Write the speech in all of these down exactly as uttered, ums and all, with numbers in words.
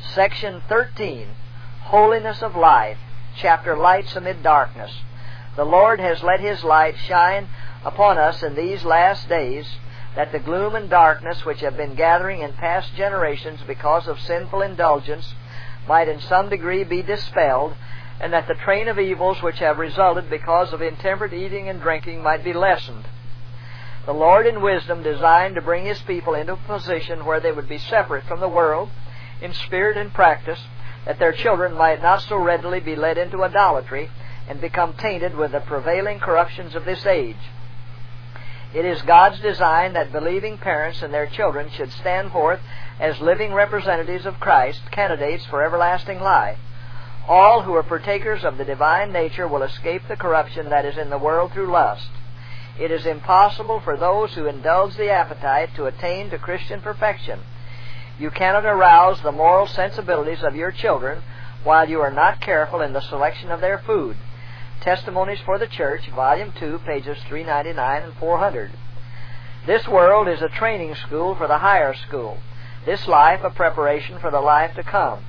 Section thirteen, Holiness of Life, chapter Lights Amid Darkness. The Lord has let His light shine upon us in these last days, that the gloom and darkness which have been gathering in past generations because of sinful indulgence might in some degree be dispelled, and that the train of evils which have resulted because of intemperate eating and drinking might be lessened. The Lord in wisdom designed to bring His people into a position where they would be separate from the world in spirit and practice, that their children might not so readily be led into idolatry and become tainted with the prevailing corruptions of this age. It is God's design that believing parents and their children should stand forth as living representatives of Christ, candidates for everlasting life. All who are partakers of the divine nature will escape the corruption that is in the world through lust. It is impossible for those who indulge the appetite to attain to Christian perfection. You cannot arouse the moral sensibilities of your children while you are not careful in the selection of their food. Testimonies for the Church, Volume two, pages three ninety-nine and four hundred. This world is a training school for the higher school. This life a preparation for the life to come.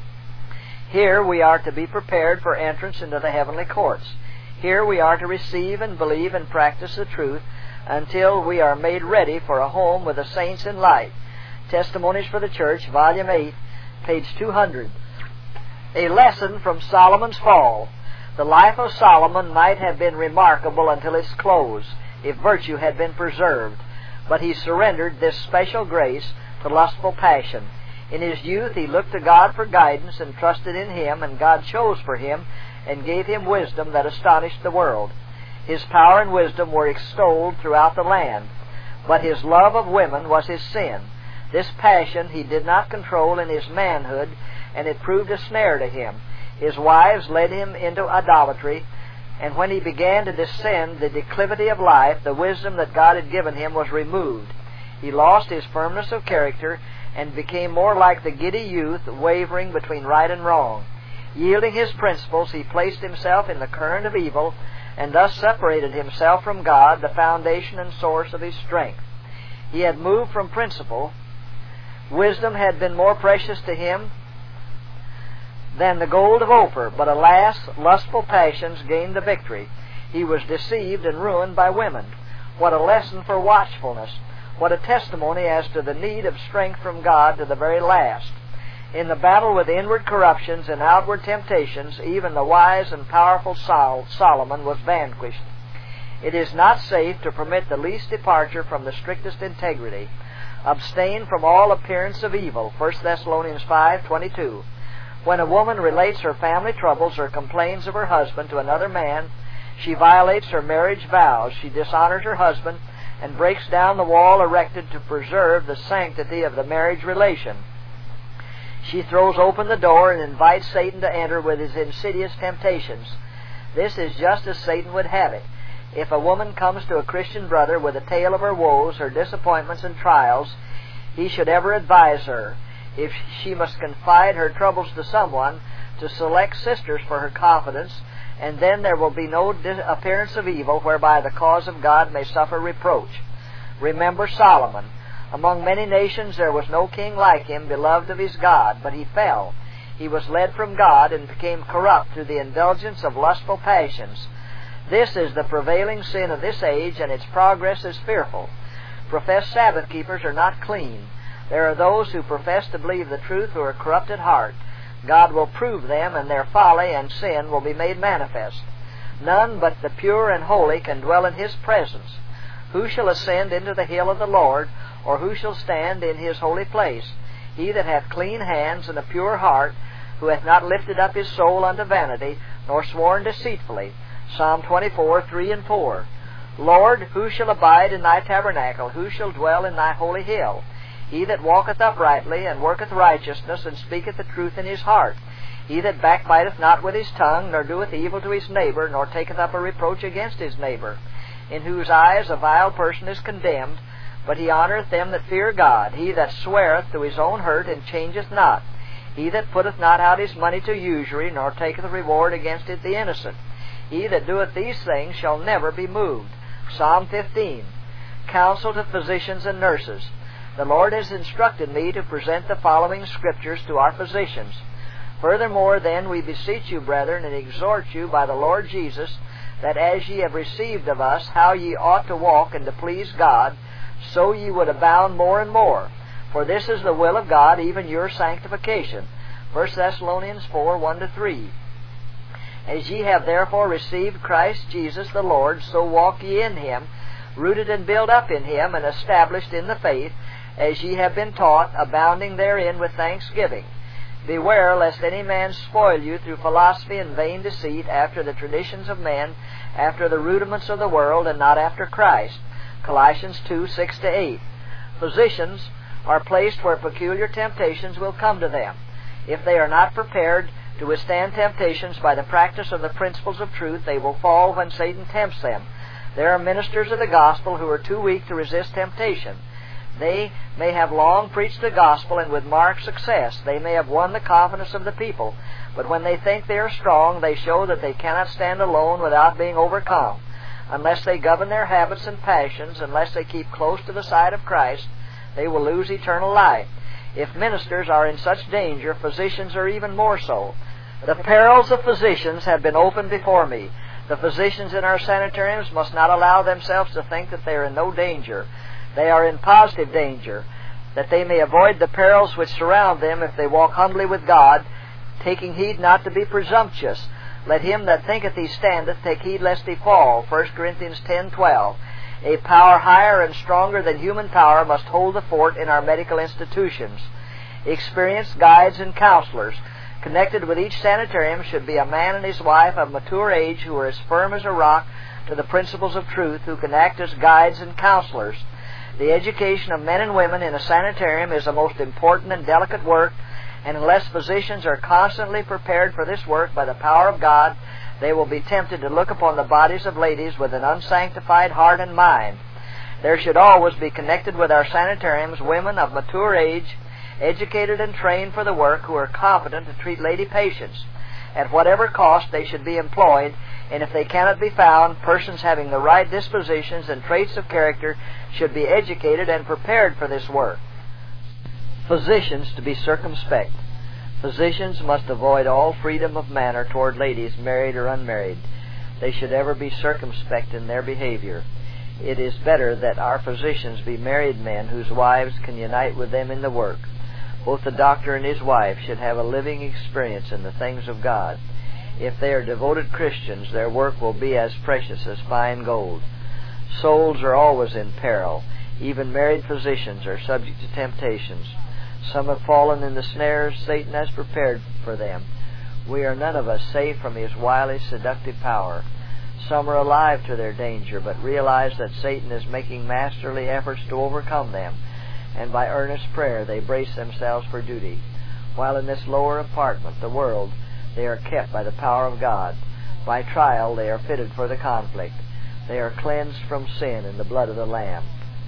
Here we are to be prepared for entrance into the heavenly courts. Here we are to receive and believe and practice the truth until we are made ready for a home with the saints in light. Testimonies for the Church, Volume eight, page two hundred. A lesson from Solomon's fall. The life of Solomon might have been remarkable until its close, if virtue had been preserved. But he surrendered this special grace to lustful passion. In his youth he looked to God for guidance and trusted in Him, and God chose for him and gave him wisdom that astonished the world. His power and wisdom were extolled throughout the land. But his love of women was his sin. This passion he did not control in his manhood, and it proved a snare to him. His wives led him into idolatry, and when he began to descend the declivity of life, the wisdom that God had given him was removed. He lost his firmness of character and became more like the giddy youth, wavering between right and wrong. Yielding his principles, he placed himself in the current of evil, and thus separated himself from God, the foundation and source of his strength. He had moved from principle. Wisdom had been more precious to him than the gold of Ophir, but alas, lustful passions gained the victory. He was deceived and ruined by women. What a lesson for watchfulness! What a testimony as to the need of strength from God to the very last. In the battle with inward corruptions and outward temptations, even the wise and powerful Sol- Solomon was vanquished. It is not safe to permit the least departure from the strictest integrity. Abstain from all appearance of evil, First Thessalonians five twenty-two. When a woman relates her family troubles or complains of her husband to another man, she violates her marriage vows, she dishonors her husband, and breaks down the wall erected to preserve the sanctity of the marriage relation. She throws open the door and invites Satan to enter with his insidious temptations. This is just as Satan would have it. If a woman comes to a Christian brother with a tale of her woes, her disappointments, and trials, he should ever advise her, if she must confide her troubles to someone, to select sisters for her confidence, and then there will be no appearance of evil whereby the cause of God may suffer reproach. Remember Solomon. Among many nations there was no king like him, beloved of his God, but he fell. He was led from God and became corrupt through the indulgence of lustful passions. This is the prevailing sin of this age, and its progress is fearful. Professed Sabbath keepers are not clean. There are those who profess to believe the truth who are corrupt at heart. God will prove them, and their folly and sin will be made manifest. None but the pure and holy can dwell in His presence. Who shall ascend into the hill of the Lord, or who shall stand in His holy place? He that hath clean hands and a pure heart, who hath not lifted up his soul unto vanity, nor sworn deceitfully. Psalm twenty-four, three and four. Lord, who shall abide in Thy tabernacle? Who shall dwell in Thy holy hill? He that walketh uprightly, and worketh righteousness, and speaketh the truth in his heart. He that backbiteth not with his tongue, nor doeth evil to his neighbor, nor taketh up a reproach against his neighbor, in whose eyes a vile person is condemned, but he honoureth them that fear God. He that sweareth to his own hurt, and changeth not. He that putteth not out his money to usury, nor taketh a reward against it the innocent. He that doeth these things shall never be moved. Psalm fifteen. Counsel to physicians and nurses. The Lord has instructed me to present the following Scriptures to our physicians. Furthermore, then, we beseech you, brethren, and exhort you by the Lord Jesus, that as ye have received of us how ye ought to walk and to please God, so ye would abound more and more. For this is the will of God, even your sanctification. First Thessalonians four, one to three. As ye have therefore received Christ Jesus the Lord, so walk ye in Him, rooted and built up in Him, and established in the faith, as ye have been taught, abounding therein with thanksgiving. Beware lest any man spoil you through philosophy and vain deceit, after the traditions of men, after the rudiments of the world, and not after Christ. Colossians two, six to eight. Physicians are placed where peculiar temptations will come to them. If they are not prepared to withstand temptations by the practice of the principles of truth, they will fall when Satan tempts them. There are ministers of the gospel who are too weak to resist temptation. They may have long preached the gospel, and with marked success they may have won the confidence of the people, but when they think they are strong, they show that they cannot stand alone without being overcome. Unless they govern their habits and passions, unless they keep close to the side of Christ, they will lose eternal life. If ministers are in such danger, physicians are even more so. The perils of physicians have been opened before me. The physicians in our sanitariums must not allow themselves to think that they are in no danger. They are in positive danger, that they may avoid the perils which surround them if they walk humbly with God, taking heed not to be presumptuous. Let him that thinketh he standeth take heed lest he fall. First Corinthians ten, twelve. A power higher and stronger than human power must hold the fort in our medical institutions. Experienced guides and counselors connected with each sanitarium should be a man and his wife of mature age who are as firm as a rock to the principles of truth, who can act as guides and counselors. The education of men and women in a sanitarium is a most important and delicate work, and unless physicians are constantly prepared for this work by the power of God, they will be tempted to look upon the bodies of ladies with an unsanctified heart and mind. There should always be connected with our sanitariums women of mature age, educated and trained for the work, who are competent to treat lady patients. At whatever cost they should be employed, and if they cannot be found, persons having the right dispositions and traits of character should be educated and prepared for this work. Physicians to be circumspect. Physicians must avoid all freedom of manner toward ladies, married or unmarried. They should ever be circumspect in their behavior. It is better that our physicians be married men whose wives can unite with them in the work. Both the doctor and his wife should have a living experience in the things of God. If they are devoted Christians, their work will be as precious as fine gold. Souls are always in peril. Even married physicians are subject to temptations. Some have fallen in the snares Satan has prepared for them. We are none of us safe from his wily, seductive power. Some are alive to their danger, but realize that Satan is making masterly efforts to overcome them, and by earnest prayer they brace themselves for duty. While in this lower apartment, the world, they are kept by the power of God. By trial they are fitted for the conflict. They are cleansed from sin in the blood of the Lamb.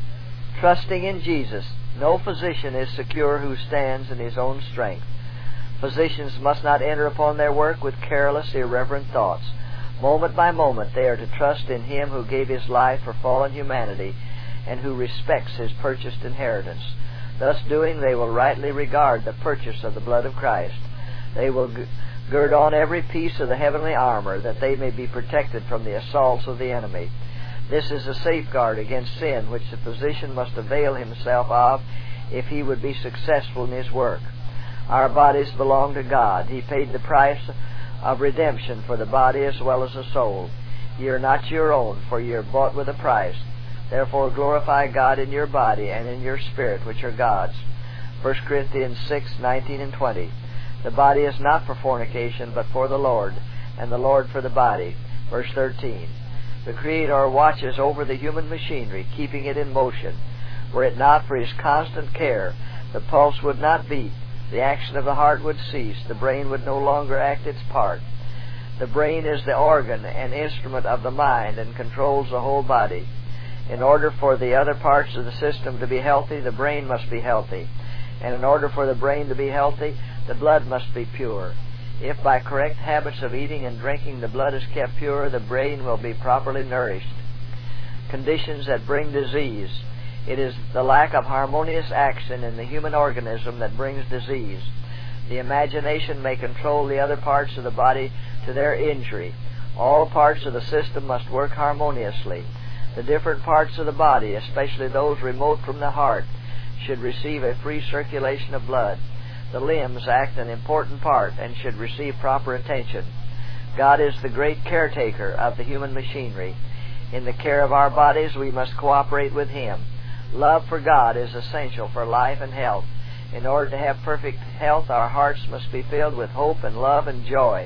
Trusting in Jesus, no physician is secure who stands in his own strength. Physicians must not enter upon their work with careless, irreverent thoughts. Moment by moment they are to trust in Him who gave His life for fallen humanity and who respects His purchased inheritance. Thus doing, they will rightly regard the purchase of the blood of Christ. They will g- gird on every piece of the heavenly armor, that they may be protected from the assaults of the enemy. This is a safeguard against sin which the physician must avail himself of if he would be successful in his work. Our bodies belong to God. He paid the price of redemption for the body as well as the soul. Ye are not your own, for ye are bought with a price. Therefore glorify God in your body and in your spirit, which are God's. First Corinthians six, nineteen and twenty. The body is not for fornication, but for the Lord, and the Lord for the body. Verse thirteen. The Creator watches over the human machinery, keeping it in motion. Were it not for His constant care, the pulse would not beat, the action of the heart would cease, the brain would no longer act its part. The brain is the organ and instrument of the mind and controls the whole body. In order for the other parts of the system to be healthy, the brain must be healthy. And in order for the brain to be healthy, the blood must be pure. If by correct habits of eating and drinking the blood is kept pure, the brain will be properly nourished. Conditions that bring disease. It is the lack of harmonious action in the human organism that brings disease. The imagination may control the other parts of the body to their injury. All parts of the system must work harmoniously. The different parts of the body, especially those remote from the heart, should receive a free circulation of blood. The limbs act an important part and should receive proper attention. God is the great caretaker of the human machinery. In the care of our bodies, we must cooperate with Him. Love for God is essential for life and health. In order to have perfect health, our hearts must be filled with hope and love and joy.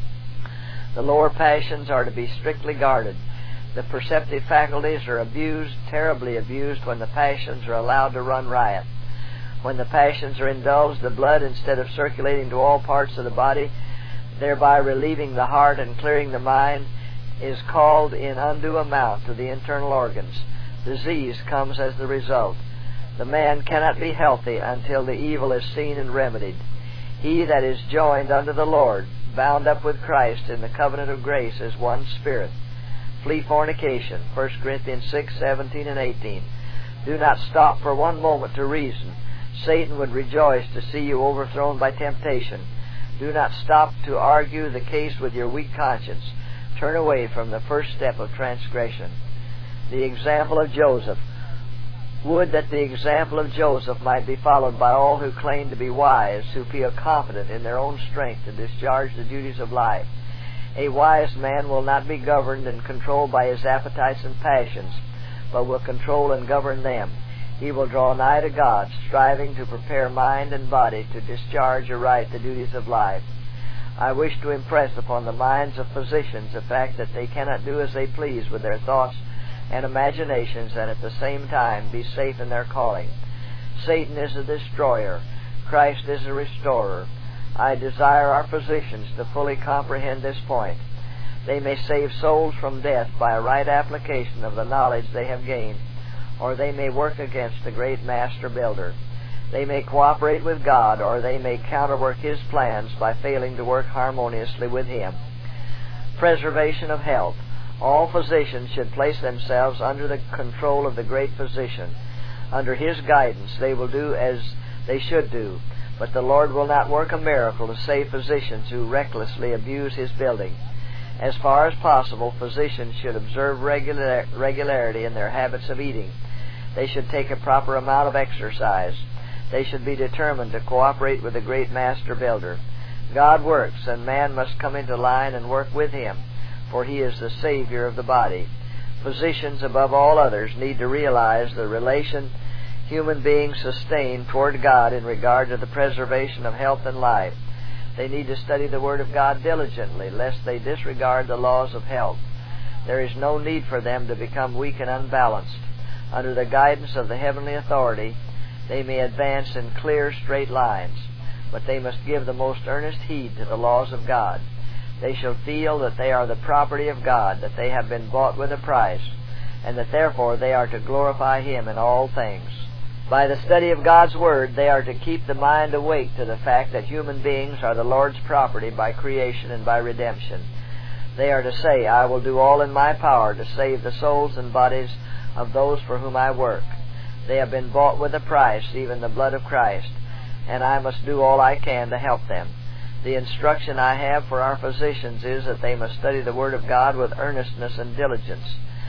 The lower passions are to be strictly guarded. The perceptive faculties are abused, terribly abused, when the passions are allowed to run riot. When the passions are indulged, the blood, instead of circulating to all parts of the body, thereby relieving the heart and clearing the mind, is called in undue amount to the internal organs. Disease comes as the result. The man cannot be healthy until the evil is seen and remedied. He that is joined unto the Lord, bound up with Christ in the covenant of grace, is one spirit. Flee fornication, First Corinthians six, seventeen and eighteen. Do not stop for one moment to reason. Satan would rejoice to see you overthrown by temptation. Do not stop to argue the case with your weak conscience. Turn away from the first step of transgression. The example of Joseph. Would that the example of Joseph might be followed by all who claim to be wise, who feel confident in their own strength to discharge the duties of life. A wise man will not be governed and controlled by his appetites and passions, but will control and govern them. He will draw nigh to God, striving to prepare mind and body to discharge aright the duties of life. I wish to impress upon the minds of physicians the fact that they cannot do as they please with their thoughts and imaginations, and at the same time be safe in their calling. Satan is a destroyer. Christ is a restorer. I desire our physicians to fully comprehend this point. They may save souls from death by a right application of the knowledge they have gained, or they may work against the great Master Builder. They may cooperate with God, or they may counterwork His plans by failing to work harmoniously with Him. Preservation of health. All physicians should place themselves under the control of the great Physician. Under His guidance they will do as they should do, but the Lord will not work a miracle to save physicians who recklessly abuse His building. As far as possible, physicians should observe regular, regularity in their habits of eating. They should take a proper amount of exercise. They should be determined to cooperate with the great Master Builder. God works, and man must come into line and work with Him, for He is the Savior of the body. Physicians, above all others, need to realize the relation human beings sustain toward God in regard to the preservation of health and life. They need to study the Word of God diligently, lest they disregard the laws of health. There is no need for them to become weak and unbalanced. Under the guidance of the heavenly authority, they may advance in clear, straight lines, but they must give the most earnest heed to the laws of God. They shall feel that they are the property of God, that they have been bought with a price, and that therefore they are to glorify Him in all things. By the study of God's Word, they are to keep the mind awake to the fact that human beings are the Lord's property by creation and by redemption. They are to say, I will do all in my power to save the souls and bodies of those for whom I work. They have been bought with a price, even the blood of Christ, and I must do all I can to help them. The instruction I have for our physicians is that they must study the Word of God with earnestness and diligence.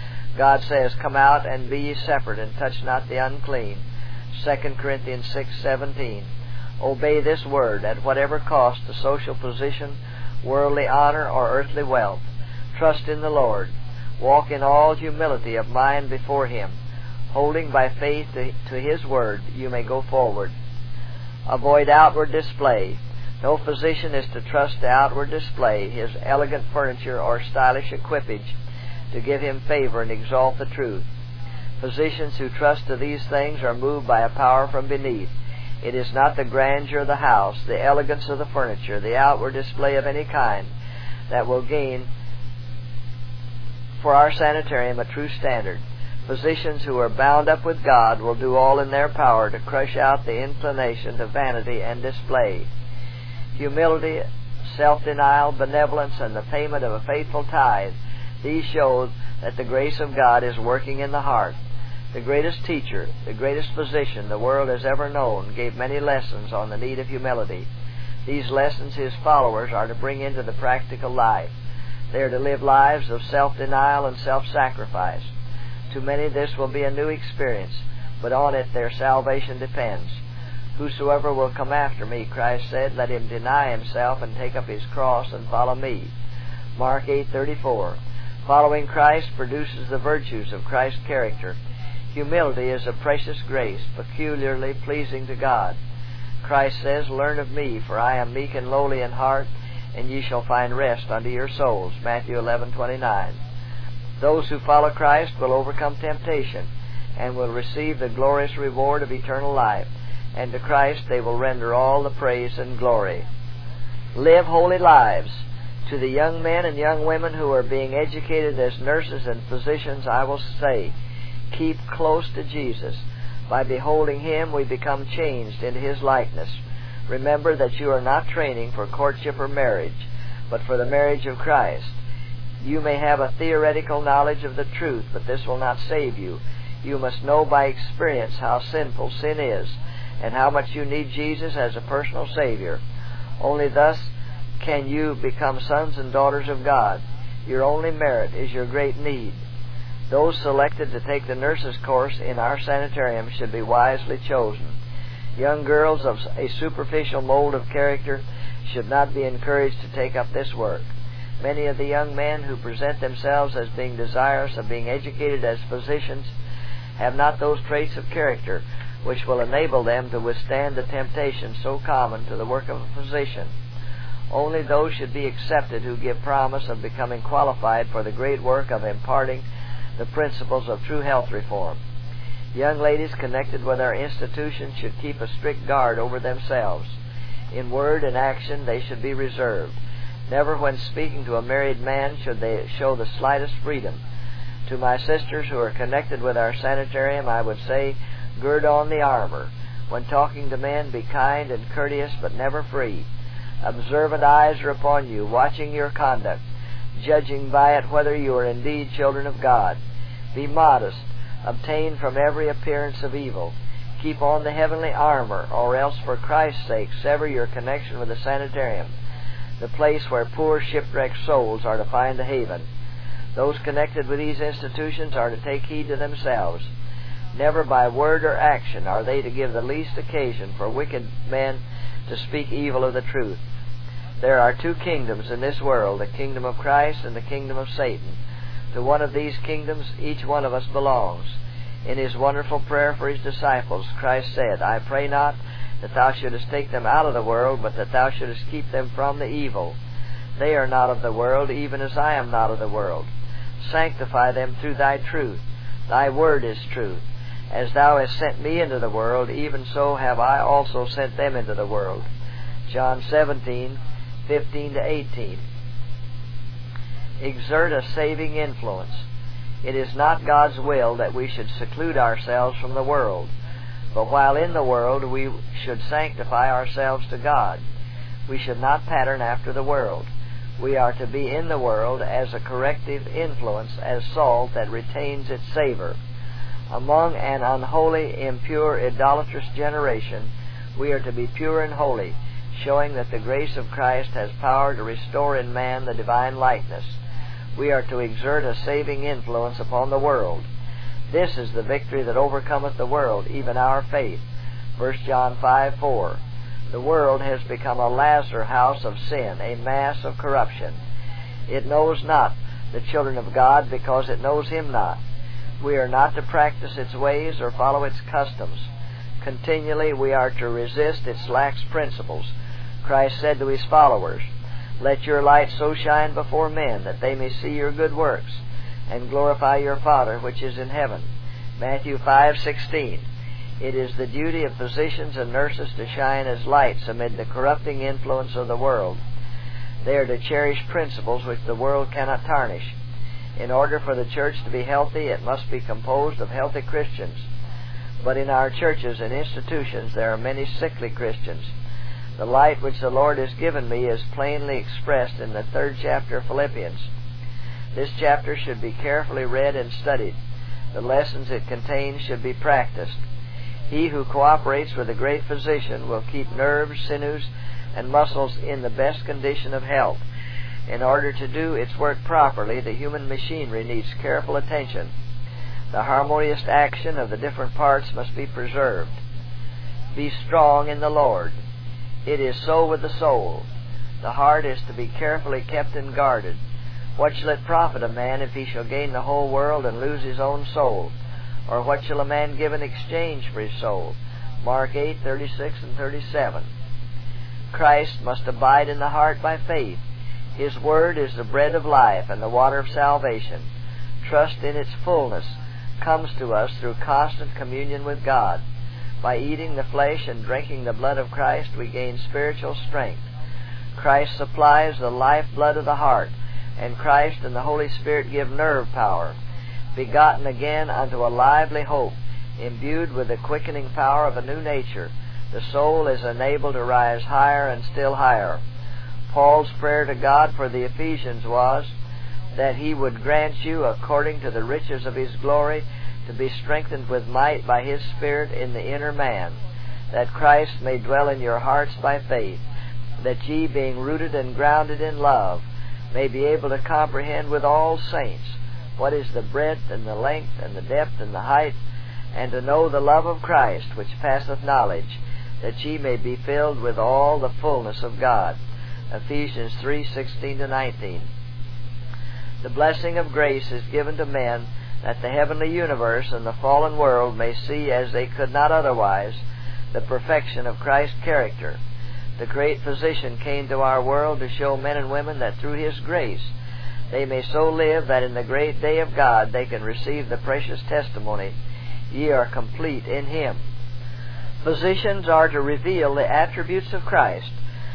God says, Come out and be ye separate, and touch not the unclean. Second Corinthians six, seventeen. Obey this Word at whatever cost to social position, worldly honor, or earthly wealth. Trust in the Lord. Walk in all humility of mind before Him. Holding by faith to, to His Word, you may go forward. Avoid outward display. No physician is to trust to outward display, his elegant furniture or stylish equipage, to give him favor and exalt the truth. Physicians who trust to these things are moved by a power from beneath. It is not the grandeur of the house, the elegance of the furniture, the outward display of any kind, that will gain for our sanitarium a true standard. Physicians who are bound up with God will do all in their power to crush out the inclination to vanity and display. Humility, self-denial, benevolence, and the payment of a faithful tithe, these show that the grace of God is working in the heart. The greatest teacher, the greatest physician the world has ever known, gave many lessons on the need of humility. These lessons his followers are to bring into the practical life. They are to live lives of self-denial and self-sacrifice. To many this will be a new experience, but on it their salvation depends. Whosoever will come after me, Christ said, let him deny himself and take up his cross and follow me. Mark eight thirty-four. Following Christ produces the virtues of Christ's character. Humility is a precious grace, peculiarly pleasing to God. Christ says, learn of me, for I am meek and lowly in heart, and ye shall find rest unto your souls. Matthew eleven twenty-nine. Those who follow Christ will overcome temptation and will receive the glorious reward of eternal life, and to Christ they will render all the praise and glory. Live holy lives. To the young men and young women who are being educated as nurses and physicians, I will say, keep close to Jesus. By beholding Him, we become changed into His likeness. Remember that you are not training for courtship or marriage, but for the marriage of Christ. You may have a theoretical knowledge of the truth, but this will not save you. You must know by experience how sinful sin is, and how much you need Jesus as a personal Savior. Only thus can you become sons and daughters of God. Your only merit is your great need. Those selected to take the nurse's course in our sanitarium should be wisely chosen. Young girls of a superficial mold of character should not be encouraged to take up this work. Many of the young men who present themselves as being desirous of being educated as physicians have not those traits of character which will enable them to withstand the temptation so common to the work of a physician. Only those should be accepted who give promise of becoming qualified for the great work of imparting the principles of true health reform. Young ladies connected with our institution should keep a strict guard over themselves. In word and action they should be reserved. Never when speaking to a married man should they show the slightest freedom. To my sisters who are connected with our sanitarium, I would say, gird on the armor. When talking to men, be kind and courteous, but never free. Observant eyes are upon you, watching your conduct, judging by it whether you are indeed children of God. Be modest. Abstain from every appearance of evil. Keep on the heavenly armor, or else for Christ's sake sever your connection with the sanitarium, the place where poor shipwrecked souls are to find a haven. Those connected with these institutions are to take heed to themselves. Never by word or action are they to give the least occasion for wicked men to speak evil of the truth. There are two kingdoms in this world, the kingdom of Christ and the kingdom of Satan. To one of these kingdoms each one of us belongs. In His wonderful prayer for His disciples, Christ said, I pray not that thou shouldest take them out of the world, but that thou shouldest keep them from the evil. They are not of the world, even as I am not of the world. Sanctify them through thy truth. Thy word is truth. As thou hast sent me into the world, even so have I also sent them into the world. John seventeen, fifteen to eighteen. Exert a saving influence. It is not God's will that we should seclude ourselves from the world, but while in the world we should sanctify ourselves to God. We should not pattern after the world. We are to be in the world as a corrective influence, as salt that retains its savor. Among an unholy, impure, idolatrous generation, we are to be pure and holy, showing that the grace of Christ has power to restore in man the divine likeness. We are to exert a saving influence upon the world. This is the victory that overcometh the world, even our faith. First John five four. The world has become a lazar house of sin, a mass of corruption. It knows not the children of God because it knows Him not. We are not to practice its ways or follow its customs. Continually we are to resist its lax principles. Christ said to His followers, Let your light so shine before men that they may see your good works and glorify your Father which is in heaven. Matthew five sixteen. It is the duty of physicians and nurses to shine as lights amid the corrupting influence of the world. They are to cherish principles which the world cannot tarnish. In order for the church to be healthy, it must be composed of healthy Christians. But in our churches and institutions there are many sickly Christians. The light which the Lord has given me is plainly expressed in the third chapter of Philippians. This chapter should be carefully read and studied. The lessons it contains should be practiced. He who cooperates with the great physician will keep nerves, sinews, and muscles in the best condition of health. In order to do its work properly, the human machinery needs careful attention. The harmonious action of the different parts must be preserved. Be strong in the Lord. It is so with the soul. The heart is to be carefully kept and guarded. What shall it profit a man if he shall gain the whole world and lose his own soul? Or what shall a man give in exchange for his soul? Mark eight, thirty-six and thirty-seven. Christ must abide in the heart by faith. His Word is the bread of life and the water of salvation. Trust in its fullness comes to us through constant communion with God. By eating the flesh and drinking the blood of Christ, we gain spiritual strength. Christ supplies the lifeblood of the heart, and Christ and the Holy Spirit give nerve power. Begotten again unto a lively hope, imbued with the quickening power of a new nature, the soul is enabled to rise higher and still higher. Paul's prayer to God for the Ephesians was that He would grant you, according to the riches of His glory, to be strengthened with might by His Spirit in the inner man, that Christ may dwell in your hearts by faith, that ye, being rooted and grounded in love, may be able to comprehend with all saints what is the breadth and the length and the depth and the height, and to know the love of Christ, which passeth knowledge, that ye may be filled with all the fullness of God. Ephesians three, sixteen to nineteen. The blessing of grace is given to men that the heavenly universe and the fallen world may see, as they could not otherwise, the perfection of Christ's character. The great physician came to our world to show men and women that through His grace they may so live that in the great day of God they can receive the precious testimony, ye are complete in Him. Physicians are to reveal the attributes of Christ,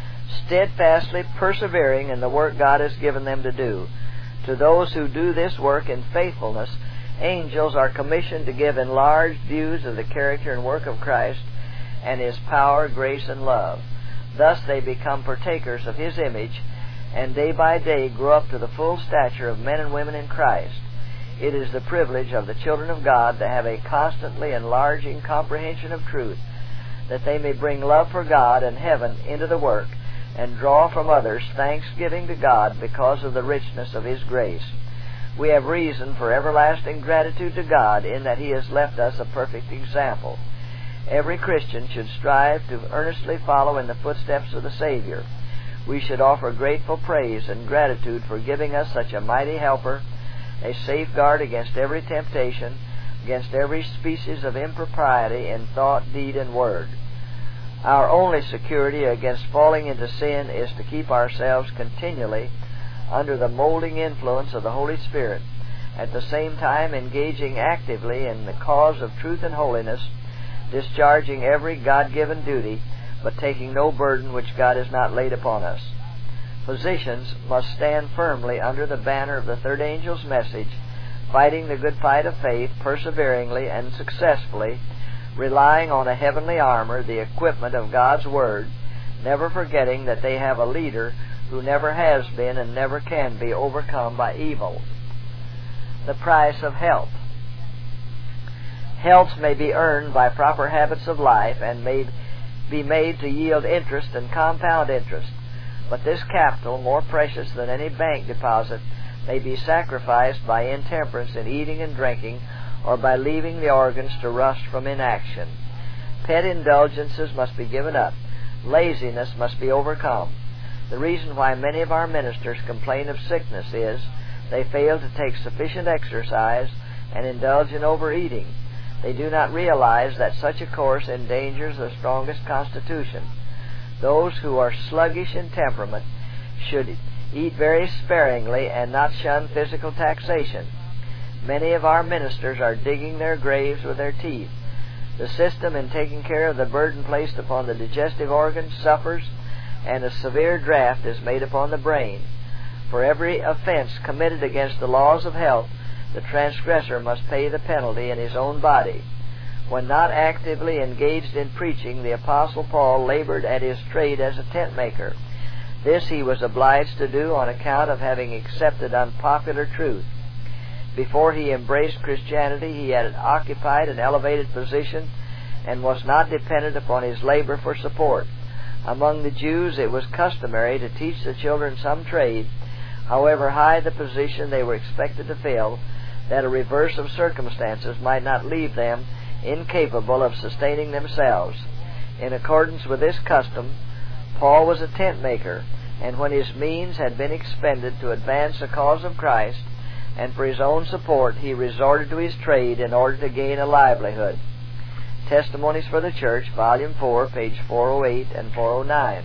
steadfastly persevering in the work God has given them to do. To those who do this work in faithfulness, angels are commissioned to give enlarged views of the character and work of Christ and His power, grace, and love. Thus they become partakers of His image, and day by day grow up to the full stature of men and women in Christ. It is the privilege of the children of God to have a constantly enlarging comprehension of truth, that they may bring love for God and heaven into the work, and draw from others thanksgiving to God because of the richness of His grace. We have reason for everlasting gratitude to God in that He has left us a perfect example. Every Christian should strive to earnestly follow in the footsteps of the Savior. We should offer grateful praise and gratitude for giving us such a mighty helper, a safeguard against every temptation, against every species of impropriety in thought, deed, and word. Our only security against falling into sin is to keep ourselves continually under the molding influence of the Holy Spirit, at the same time engaging actively in the cause of truth and holiness, discharging every God-given duty, but taking no burden which God has not laid upon us. Physicians must stand firmly under the banner of the third angel's message, fighting the good fight of faith perseveringly and successfully, relying on a heavenly armor, the equipment of God's Word, never forgetting that they have a leader who never has been and never can be overcome by evil. The price of health. Health may be earned by proper habits of life and may be made to yield interest and compound interest, but this capital, more precious than any bank deposit, may be sacrificed by intemperance in eating and drinking, or by leaving the organs to rust from inaction. Pet indulgences must be given up. Laziness must be overcome. The reason why many of our ministers complain of sickness is they fail to take sufficient exercise and indulge in overeating. They do not realize that such a course endangers the strongest constitution. Those who are sluggish in temperament should eat very sparingly and not shun physical taxation. Many of our ministers are digging their graves with their teeth. The system in taking care of the burden placed upon the digestive organs suffers, and a severe draft is made upon the brain. For every offense committed against the laws of health, the transgressor must pay the penalty in his own body. When not actively engaged in preaching, the Apostle Paul labored at his trade as a tent maker. This he was obliged to do on account of having accepted unpopular truth. Before he embraced Christianity, he had occupied an elevated position and was not dependent upon his labor for support. Among the Jews, it was customary to teach the children some trade, however high the position they were expected to fill, that a reverse of circumstances might not leave them incapable of sustaining themselves. In accordance with this custom, Paul was a tent maker, and when his means had been expended to advance the cause of Christ and for his own support, he resorted to his trade in order to gain a livelihood. Testimonies for the Church, Volume four, page four oh eight and four oh nine.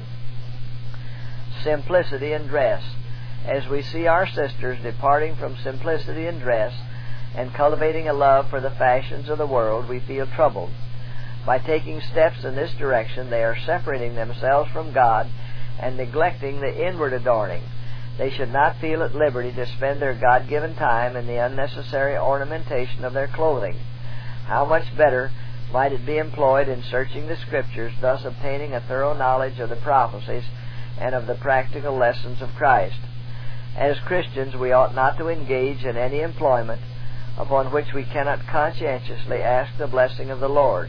Simplicity in dress. As we see our sisters departing from simplicity in dress and cultivating a love for the fashions of the world, we feel troubled. By taking steps in this direction, they are separating themselves from God and neglecting the inward adorning. They should not feel at liberty to spend their God-given time in the unnecessary ornamentation of their clothing. How much better might it be employed in searching the Scriptures, thus obtaining a thorough knowledge of the prophecies and of the practical lessons of Christ. As Christians, we ought not to engage in any employment upon which we cannot conscientiously ask the blessing of the Lord.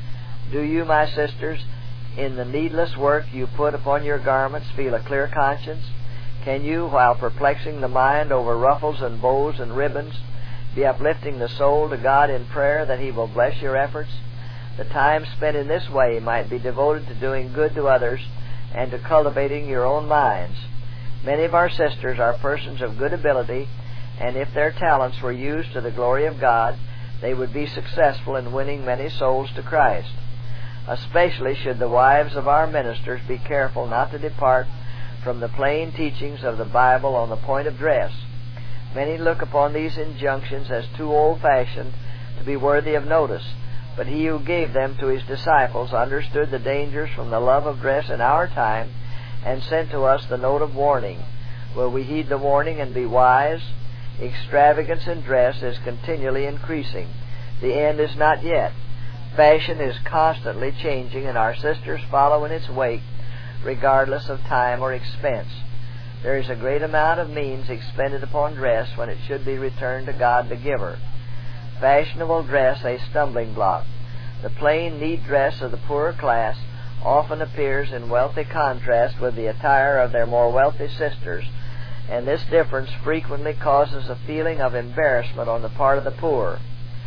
Do you, my sisters, in the needless work you put upon your garments, feel a clear conscience? Can you, while perplexing the mind over ruffles and bows and ribbons, be uplifting the soul to God in prayer that He will bless your efforts? The time spent in this way might be devoted to doing good to others and to cultivating your own minds. Many of our sisters are persons of good ability, and if their talents were used to the glory of God, they would be successful in winning many souls to Christ. Especially should the wives of our ministers be careful not to depart from the plain teachings of the Bible on the point of dress. Many look upon these injunctions as too old-fashioned to be worthy of notice, but He who gave them to His disciples understood the dangers from the love of dress in our time and sent to us the note of warning. Will we heed the warning and be wise? Extravagance in dress is continually increasing. The end is not yet. Fashion is constantly changing, and our sisters follow in its wake, regardless of time or expense. There is a great amount of means expended upon dress when it should be returned to God the giver. Fashionable dress a stumbling block. The plain, neat dress of the poorer class often appears in wealthy contrast with the attire of their more wealthy sisters, and this difference frequently causes a feeling of embarrassment on the part of the poor.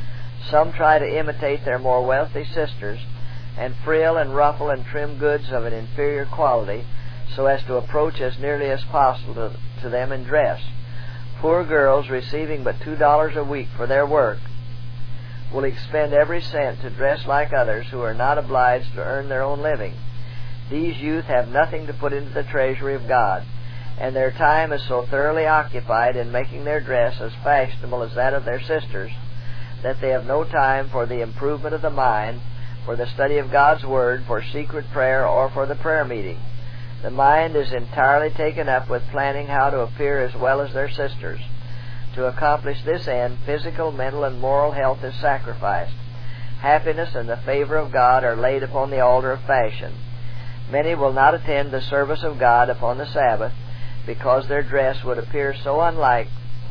Some try to imitate their more wealthy sisters and frill and ruffle and trim goods of an inferior quality so as to approach as nearly as possible to, to them in dress. Poor girls receiving but two dollars a week for their work will expend every cent to dress like others who are not obliged to earn their own living. These youth have nothing to put into the treasury of God, and their time is so thoroughly occupied in making their dress as fashionable as that of their sisters that they have no time for the improvement of the mind, for the study of God's Word, for secret prayer, or for the prayer meeting. The mind is entirely taken up with planning how to appear as well as their sisters. To accomplish this end, physical, mental, and moral health is sacrificed. Happiness and the favor of God are laid upon the altar of fashion. Many will not attend the service of God upon the Sabbath because their dress would appear so unlike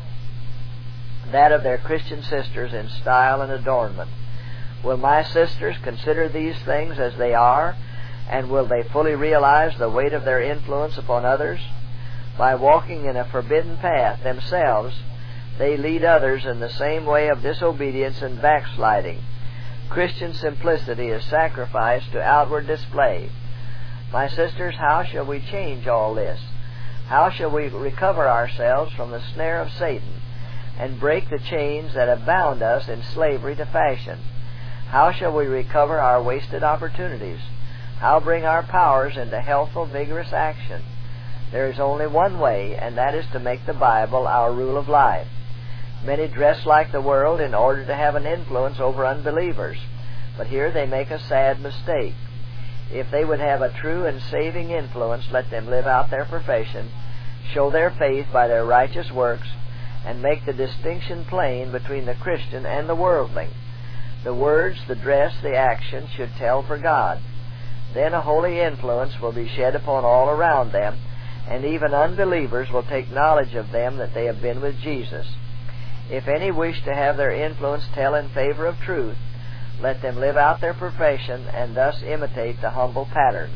that of their Christian sisters in style and adornment. Will my sisters consider these things as they are, and will they fully realize the weight of their influence upon others? By walking in a forbidden path themselves, they lead others in the same way of disobedience and backsliding. Christian simplicity is sacrificed to outward display. My sisters, how shall we change all this? How shall we recover ourselves from the snare of Satan and break the chains that have bound us in slavery to fashion? How shall we recover our wasted opportunities? How bring our powers into healthful, vigorous action? There is only one way, and that is to make the Bible our rule of life. Many dress like the world in order to have an influence over unbelievers, but here they make a sad mistake. If they would have a true and saving influence, let them live out their profession, show their faith by their righteous works, and make the distinction plain between the Christian and the worldling. The words, the dress, the action should tell for God. Then a holy influence will be shed upon all around them, and even unbelievers will take knowledge of them that they have been with Jesus. If any wish to have their influence tell in favor of truth, let them live out their profession and thus imitate the humble pattern.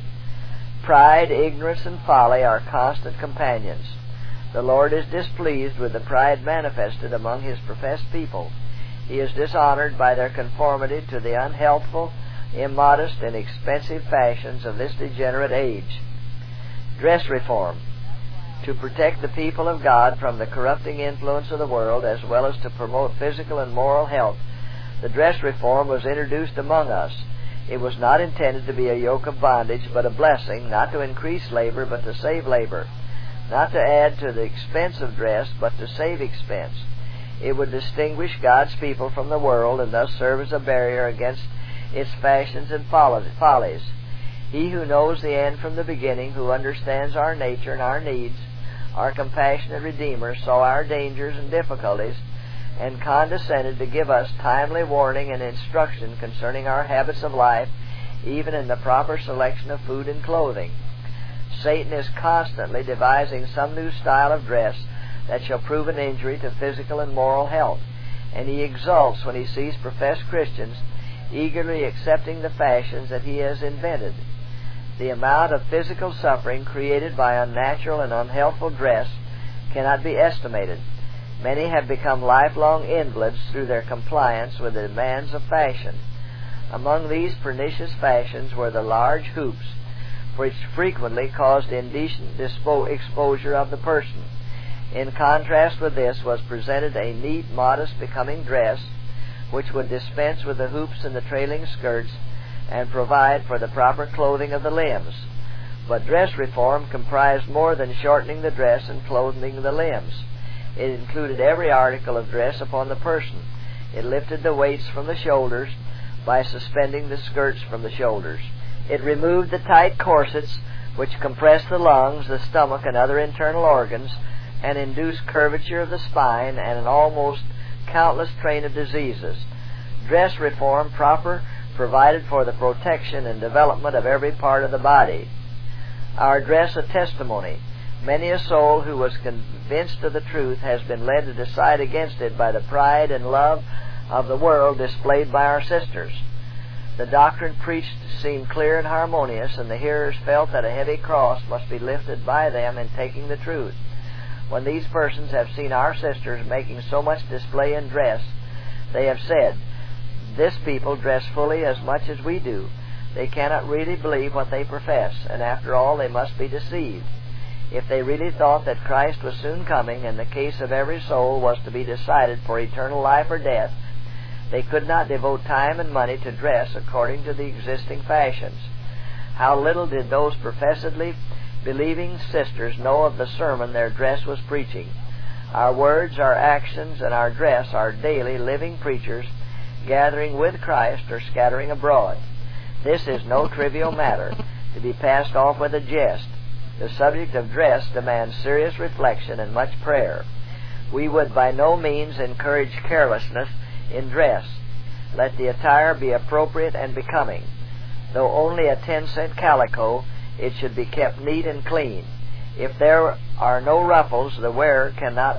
Pride, ignorance, and folly are constant companions. The Lord is displeased with the pride manifested among His professed people. He is dishonored by their conformity to the unhealthful, immodest, and expensive fashions of this degenerate age. Dress reform. To protect the people of God from the corrupting influence of the world, as well as to promote physical and moral health, the dress reform was introduced among us. It was not intended to be a yoke of bondage, but a blessing, not to increase labor, but to save labor, not to add to the expense of dress, but to save expense. It would distinguish God's people from the world, and thus serve as a barrier against its fashions and follies. He who knows the end from the beginning, who understands our nature and our needs, our compassionate Redeemer, saw our dangers and difficulties, and condescended to give us timely warning and instruction concerning our habits of life, even in the proper selection of food and clothing. Satan is constantly devising some new style of dress that shall prove an injury to physical and moral health, and he exults when he sees professed Christians eagerly accepting the fashions that he has invented. The amount of physical suffering created by unnatural and unhealthful dress cannot be estimated. Many have become lifelong invalids through their compliance with the demands of fashion. Among these pernicious fashions were the large hoops, which frequently caused indecent dispo- exposure of the person. In contrast with this was presented a neat, modest, becoming dress, which would dispense with the hoops and the trailing skirts, and provide for the proper clothing of the limbs. But dress reform comprised more than shortening the dress and clothing the limbs. It included every article of dress upon the person. It lifted the weights from the shoulders by suspending the skirts from the shoulders. It removed the tight corsets which compressed the lungs, the stomach, and other internal organs, and induced curvature of the spine and an almost countless train of diseases. Dress reform proper provided for the protection and development of every part of the body. Our dress a testimony. Many a soul who was convinced of the truth has been led to decide against it by the pride and love of the world displayed by our sisters. The doctrine preached seemed clear and harmonious, and the hearers felt that a heavy cross must be lifted by them in taking the truth. When these persons have seen our sisters making so much display in dress, they have said, "This people dress fully as much as we do. They cannot really believe what they profess, and after all they must be deceived. If they really thought that Christ was soon coming, and the case of every soul was to be decided for eternal life or death, they could not devote time and money to dress according to the existing fashions." How little did those professedly believing sisters know of the sermon their dress was preaching. Our words, our actions, and our dress are daily living preachers, gathering with Christ or scattering abroad. This is no trivial matter, to be passed off with a jest. The subject of dress demands serious reflection and much prayer. We would by no means encourage carelessness in dress. Let the attire be appropriate and becoming. Though only a ten-cent calico, it should be kept neat and clean. If there are no ruffles, the wearer cannot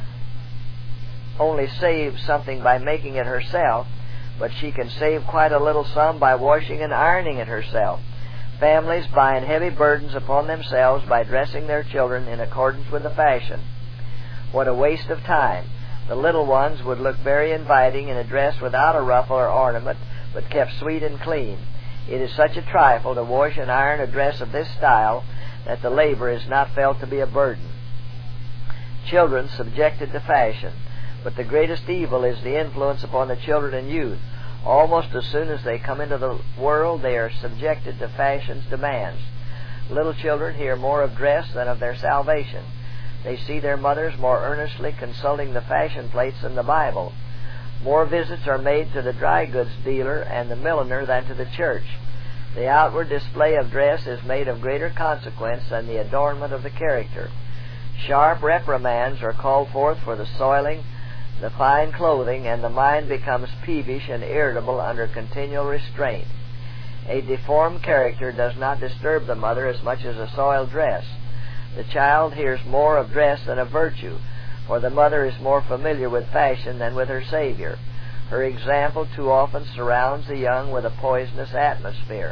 only save something by making it herself, but she can save quite a little sum by washing and ironing it herself. Families bind heavy burdens upon themselves by dressing their children in accordance with the fashion. What a waste of time! The little ones would look very inviting in a dress without a ruffle or ornament, but kept sweet and clean. It is such a trifle to wash and iron a dress of this style that the labor is not felt to be a burden. Children subjected to fashion, but the greatest evil is the influence upon the children and youth. Almost as soon as they come into the world, they are subjected to fashion's demands. Little children hear more of dress than of their salvation. They see their mothers more earnestly consulting the fashion plates than the Bible. More visits are made to the dry goods dealer and the milliner than to the church. The outward display of dress is made of greater consequence than the adornment of the character. Sharp reprimands are called forth for the soiling the fine clothing, and the mind becomes peevish and irritable under continual restraint. A deformed character does not disturb the mother as much as a soiled dress. The child hears more of dress than of virtue, for the mother is more familiar with fashion than with her Savior. Her example too often surrounds the young with a poisonous atmosphere.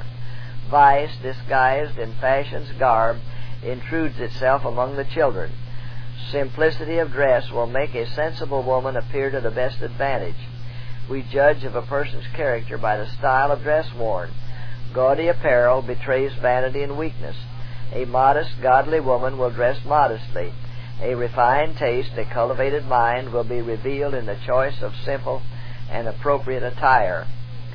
Vice, disguised in fashion's garb, intrudes itself among the children. Simplicity of dress will make a sensible woman appear to the best advantage. We judge of a person's character by the style of dress worn. Gaudy apparel betrays vanity and weakness. A modest, godly woman will dress modestly. A refined taste, a cultivated mind will be revealed in the choice of simple and appropriate attire.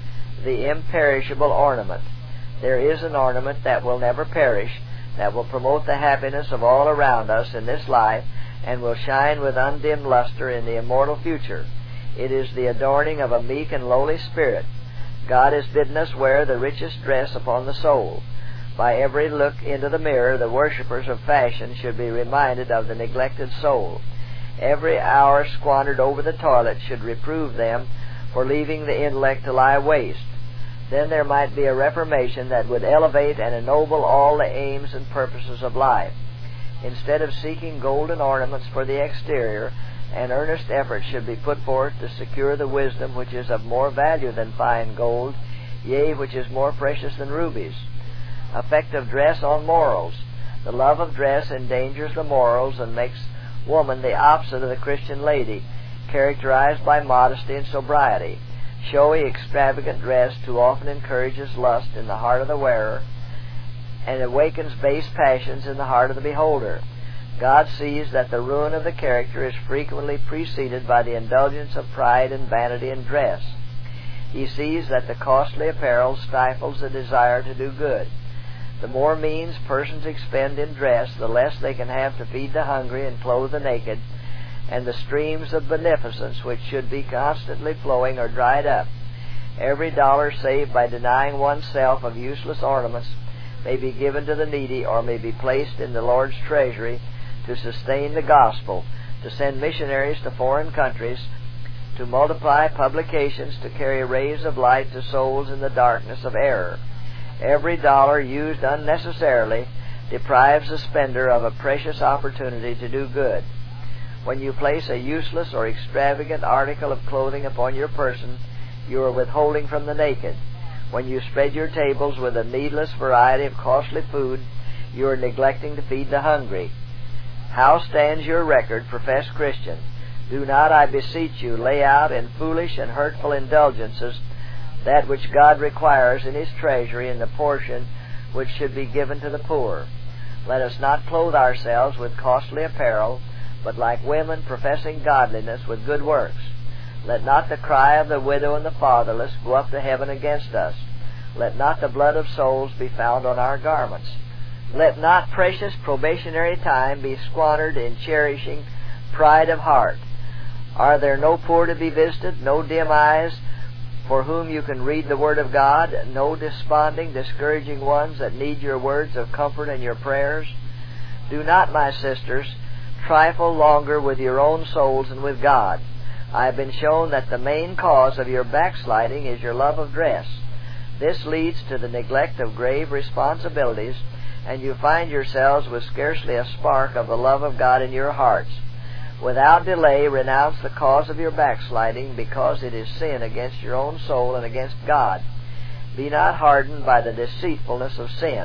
The imperishable ornament. There is an ornament that will never perish, that will promote the happiness of all around us in this life, and will shine with undimmed luster in the immortal future. It is the adorning of a meek and lowly spirit. God has bidden us wear the richest dress upon the soul. By every look into the mirror, the worshippers of fashion should be reminded of the neglected soul. Every hour squandered over the toilet should reprove them for leaving the intellect to lie waste. Then there might be a reformation that would elevate and ennoble all the aims and purposes of life. Instead of seeking golden ornaments for the exterior, an earnest effort should be put forth to secure the wisdom which is of more value than fine gold, yea, which is more precious than rubies. Effect of dress on morals. The love of dress endangers the morals and makes woman the opposite of the Christian lady, characterized by modesty and sobriety. Showy, extravagant dress too often encourages lust in the heart of the wearer and awakens base passions in the heart of the beholder. God sees that the ruin of the character is frequently preceded by the indulgence of pride and vanity in dress. He sees that the costly apparel stifles the desire to do good. The more means persons expend in dress, the less they can have to feed the hungry and clothe the naked, and the streams of beneficence which should be constantly flowing are dried up. Every dollar saved by denying oneself of useless ornaments may be given to the needy, or may be placed in the Lord's treasury to sustain the gospel, to send missionaries to foreign countries, to multiply publications, to carry rays of light to souls in the darkness of error. Every dollar used unnecessarily deprives the spender of a precious opportunity to do good. When you place a useless or extravagant article of clothing upon your person, you are withholding from the naked. When you spread your tables with a needless variety of costly food, you are neglecting to feed the hungry. How stands your record, professed Christian? Do not, I beseech you, lay out in foolish and hurtful indulgences that which God requires in His treasury in the portion which should be given to the poor. Let us not clothe ourselves with costly apparel, but like women professing godliness with good works. Let not the cry of the widow and the fatherless go up to heaven against us. Let not the blood of souls be found on our garments. Let not precious probationary time be squandered in cherishing pride of heart. Are there no poor to be visited, no dim eyes for whom you can read the Word of God, no desponding, discouraging ones that need your words of comfort and your prayers? Do not, my sisters, trifle longer with your own souls and with God. I have been shown that the main cause of your backsliding is your love of dress. This leads to the neglect of grave responsibilities, and you find yourselves with scarcely a spark of the love of God in your hearts. Without delay, renounce the cause of your backsliding, because it is sin against your own soul and against God. Be not hardened by the deceitfulness of sin.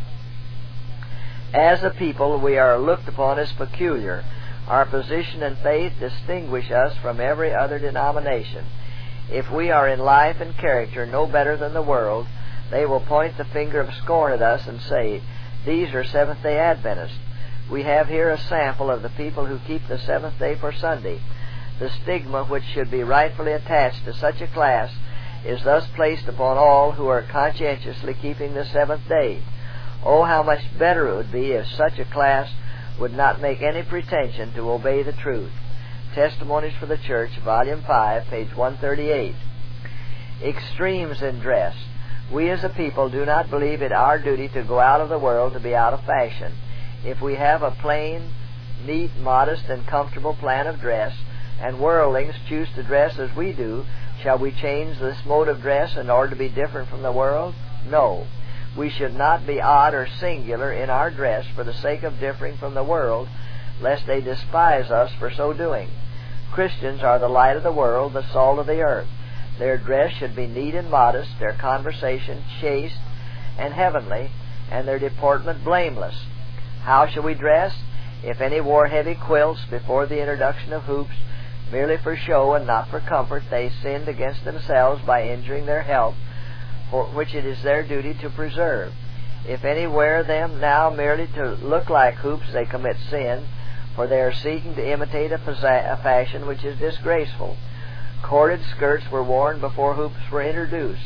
As a people, we are looked upon as peculiar. Our position and faith distinguish us from every other denomination. If we are in life and character no better than the world, they will point the finger of scorn at us and say, "These are Seventh-day Adventists." We have here a sample of the people who keep the seventh day for Sunday. The stigma which should be rightfully attached to such a class is thus placed upon all who are conscientiously keeping the seventh day. Oh, how much better it would be if such a class would not make any pretension to obey the truth. Testimonies for the Church, Volume five, page one thirty-eight. Extremes in dress. We as a people do not believe it our duty to go out of the world to be out of fashion. If we have a plain, neat, modest, and comfortable plan of dress, and worldlings choose to dress as we do, shall we change this mode of dress in order to be different from the world? No. We should not be odd or singular in our dress for the sake of differing from the world, lest they despise us for so doing. Christians are the light of the world, the salt of the earth. Their dress should be neat and modest, their conversation chaste and heavenly, and their deportment blameless. How shall we dress? If any wore heavy quilts before the introduction of hoops, merely for show and not for comfort, they sinned against themselves by injuring their health, for which it is their duty to preserve. If any wear them now merely to look like hoops, they commit sin, for they are seeking to imitate a, a fashion which is disgraceful. Corded skirts were worn before hoops were introduced.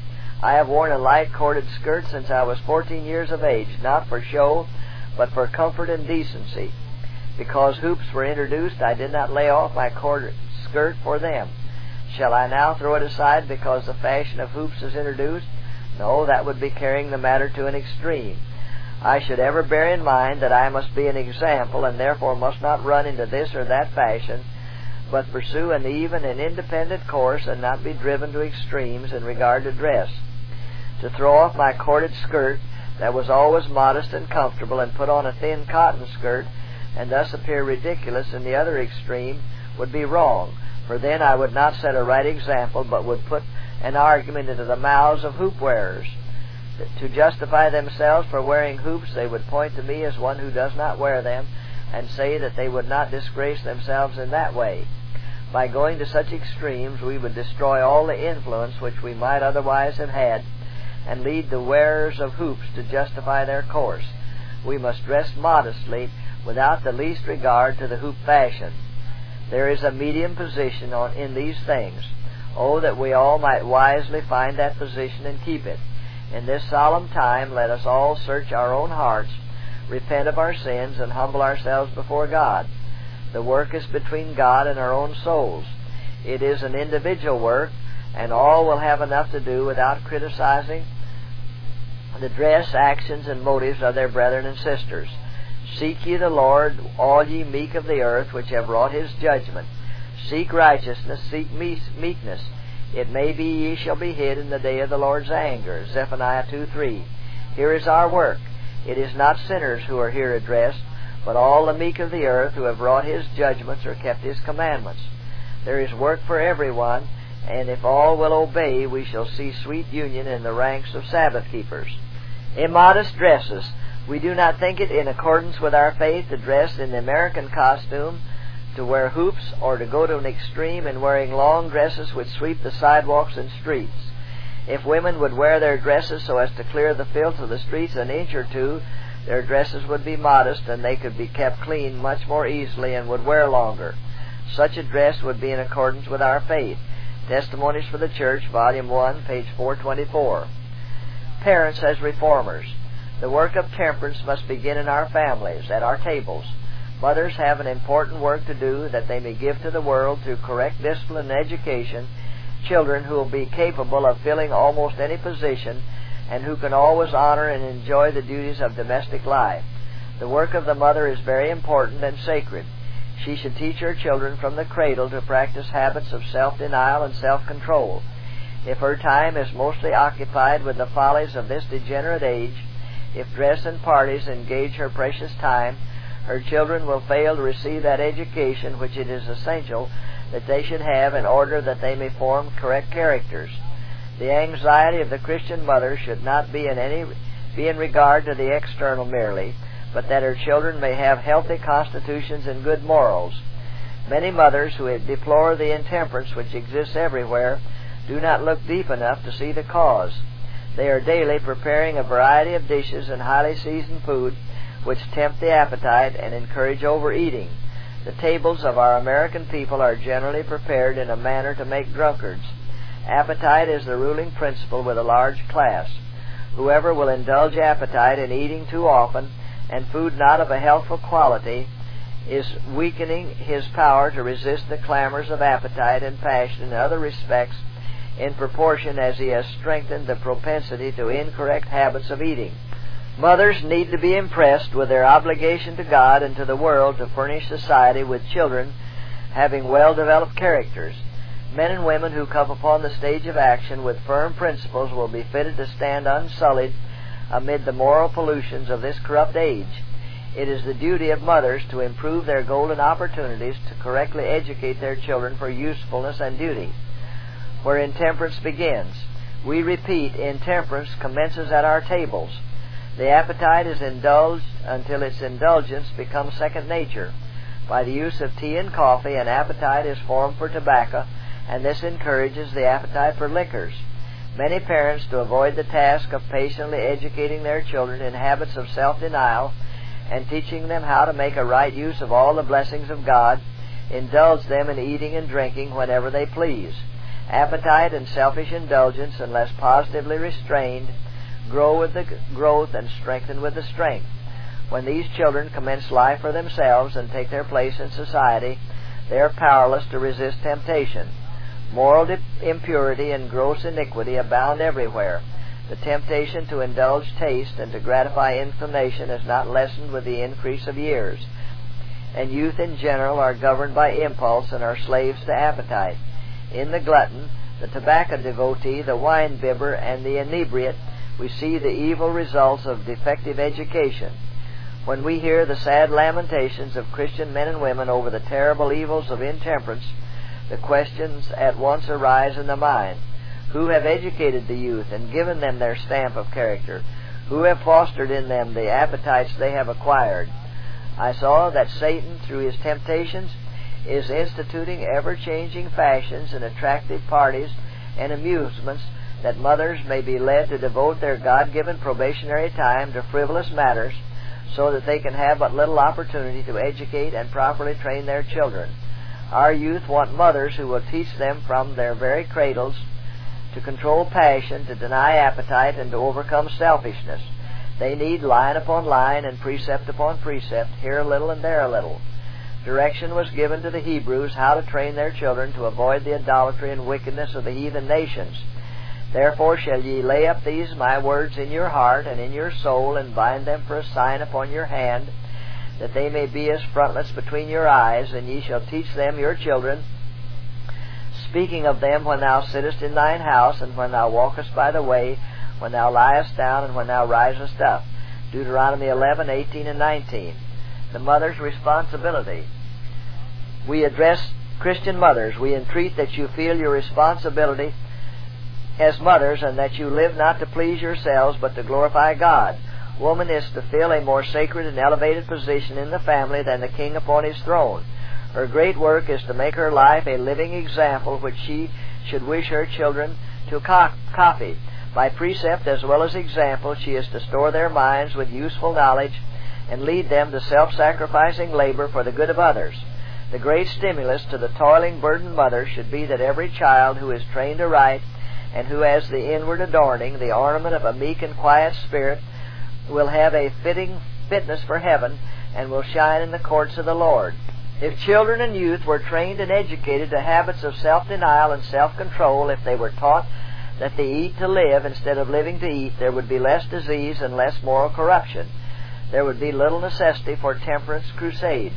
I have worn a light corded skirt since I was fourteen years of age, not for show, but for comfort and decency. Because hoops were introduced, I did not lay off my corded skirt for them. Shall I now throw it aside because the fashion of hoops is introduced? No, that would be carrying the matter to an extreme. I should ever bear in mind that I must be an example, and therefore must not run into this or that fashion, but pursue an even and independent course, and not be driven to extremes in regard to dress. To throw off my corded skirt that was always modest and comfortable, and put on a thin cotton skirt, and thus appear ridiculous in the other extreme, would be wrong, for then I would not set a right example, but would put an argument into the mouths of hoop wearers. To justify themselves for wearing hoops, they would point to me as one who does not wear them, and say that they would not disgrace themselves in that way. By going to such extremes, we would destroy all the influence which we might otherwise have had, and lead the wearers of hoops to justify their course. We must dress modestly, without the least regard to the hoop fashion. There is a medium position on, in these things. Oh, that we all might wisely find that position and keep it. In this solemn time, let us all search our own hearts, repent of our sins, and humble ourselves before God. The work is between God and our own souls. It is an individual work, and all will have enough to do without criticizing the dress, actions, and motives of their brethren and sisters. Seek ye the Lord, all ye meek of the earth, which have wrought his judgment. Seek righteousness, seek meekness. It may be ye shall be hid in the day of the Lord's anger. Zephaniah two three. Here is our work. It is not sinners who are here addressed, but all the meek of the earth who have wrought his judgments or kept his commandments. There is work for everyone, and if all will obey, we shall see sweet union in the ranks of Sabbath keepers. Immodest dresses. We do not think it in accordance with our faith to dress in the American costume, to wear hoops, or to go to an extreme in wearing long dresses which sweep the sidewalks and streets. If women would wear their dresses so as to clear the filth of the streets an inch or two, their dresses would be modest, and they could be kept clean much more easily and would wear longer. Such a dress would be in accordance with our faith. Testimonies for the Church, Volume one, page four twenty-four. Parents as reformers. The work of temperance must begin in our families, at our tables. Mothers have an important work to do, that they may give to the world, through correct discipline and education, children who will be capable of filling almost any position, and who can always honor and enjoy the duties of domestic life. The work of the mother is very important and sacred. She should teach her children from the cradle to practice habits of self-denial and self-control. If her time is mostly occupied with the follies of this degenerate age, if dress and parties engage her precious time, her children will fail to receive that education which it is essential that they should have in order that they may form correct characters. The anxiety of the Christian mother should not be in any be in regard to the external merely, but that her children may have healthy constitutions and good morals. Many mothers who deplore the intemperance which exists everywhere do not look deep enough to see the cause. They are daily preparing a variety of dishes and highly seasoned food which tempt the appetite and encourage overeating. The tables of our American people are generally prepared in a manner to make drunkards. Appetite is the ruling principle with a large class. Whoever will indulge appetite in eating too often, and food not of a healthful quality, is weakening his power to resist the clamors of appetite and passion in other respects in proportion as he has strengthened the propensity to incorrect habits of eating. Mothers need to be impressed with their obligation to God and to the world to furnish society with children having well-developed characters. Men and women who come upon the stage of action with firm principles will be fitted to stand unsullied amid the moral pollutions of this corrupt age. It is the duty of mothers to improve their golden opportunities to correctly educate their children for usefulness and duty. Where intemperance begins, we repeat, intemperance commences at our tables. The appetite is indulged until its indulgence becomes second nature. By the use of tea and coffee, an appetite is formed for tobacco, and this encourages the appetite for liquors. Many parents, to avoid the task of patiently educating their children in habits of self-denial and teaching them how to make a right use of all the blessings of God, indulge them in eating and drinking whenever they please. Appetite and selfish indulgence, unless positively restrained, grow with the growth and strengthen with the strength. When these children commence life for themselves and take their place in society, they are powerless to resist temptation. Moral impurity and gross iniquity abound everywhere. The temptation to indulge taste and to gratify inclination is not lessened with the increase of years. And youth in general are governed by impulse and are slaves to appetite. In the glutton, the tobacco devotee, the wine bibber, and the inebriate, we see the evil results of defective education. When we hear the sad lamentations of Christian men and women over the terrible evils of intemperance, the questions at once arise in the mind. Who have educated the youth and given them their stamp of character? Who have fostered in them the appetites they have acquired? I saw that Satan, through his temptations, is instituting ever-changing fashions and attractive parties and amusements, that mothers may be led to devote their God-given probationary time to frivolous matters, so that they can have but little opportunity to educate and properly train their children. Our youth want mothers who will teach them from their very cradles to control passion, to deny appetite, and to overcome selfishness. They need line upon line and precept upon precept, here a little and there a little. Direction was given to the Hebrews how to train their children to avoid the idolatry and wickedness of the heathen nations. Therefore shall ye lay up these my words in your heart and in your soul, and bind them for a sign upon your hand, that they may be as frontlets between your eyes, and ye shall teach them your children, speaking of them when thou sittest in thine house, and when thou walkest by the way, when thou liest down, and when thou risest up. Deuteronomy eleven, eighteen, and nineteen. The mother's responsibility. We address Christian mothers. We entreat that you feel your responsibility as mothers, and that you live not to please yourselves, but to glorify God. Woman is to fill a more sacred and elevated position in the family than the king upon his throne. Her great work is to make her life a living example which she should wish her children to co- copy. By precept as well as example, she is to store their minds with useful knowledge and lead them to self-sacrificing labor for the good of others. The great stimulus to the toiling, burdened mother should be that every child who is trained aright and who has the inward adorning, the ornament of a meek and quiet spirit, will have a fitting fitness for heaven and will shine in the courts of the Lord. If children and youth were trained and educated to habits of self-denial and self-control, if they were taught that they eat to live instead of living to eat, there would be less disease and less moral corruption. There would be little necessity for temperance crusades.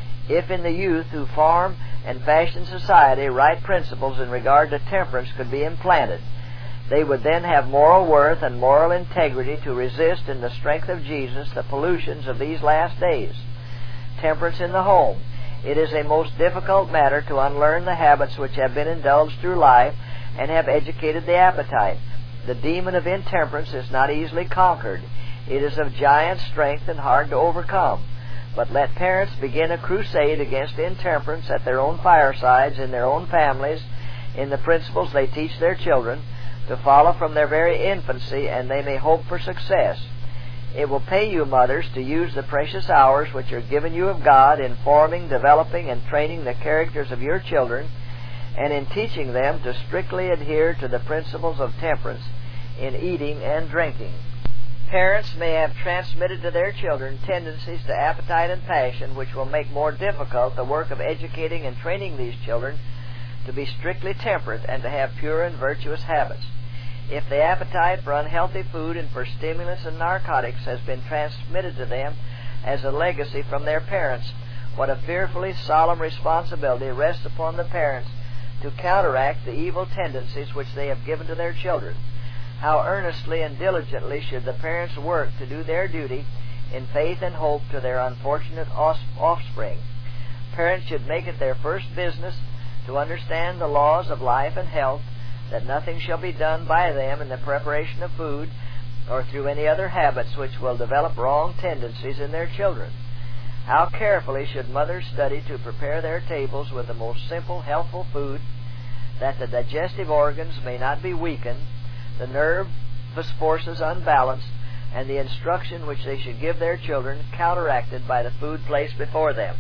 If in the youth who form and fashion society right principles in regard to temperance could be implanted, they would then have moral worth and moral integrity to resist in the strength of Jesus the pollutions of these last days. Temperance in the home. It is a most difficult matter to unlearn the habits which have been indulged through life and have educated the appetite. The demon of intemperance is not easily conquered. It is of giant strength and hard to overcome. But let parents begin a crusade against intemperance at their own firesides, in their own families, in the principles they teach their children, to follow from their very infancy, and they may hope for success. It will pay you, mothers, to use the precious hours which are given you of God in forming, developing, and training the characters of your children, and in teaching them to strictly adhere to the principles of temperance in eating and drinking. Parents may have transmitted to their children tendencies to appetite and passion which will make more difficult the work of educating and training these children to be strictly temperate and to have pure and virtuous habits. If the appetite for unhealthy food and for stimulants and narcotics has been transmitted to them as a legacy from their parents, what a fearfully solemn responsibility rests upon the parents to counteract the evil tendencies which they have given to their children. How earnestly and diligently should the parents work to do their duty in faith and hope to their unfortunate offspring. Parents should make it their first business to understand the laws of life and health, that nothing shall be done by them in the preparation of food or through any other habits which will develop wrong tendencies in their children. How carefully should mothers study to prepare their tables with the most simple, healthful food, that the digestive organs may not be weakened, the nervous forces unbalanced, and the instruction which they should give their children counteracted by the food placed before them.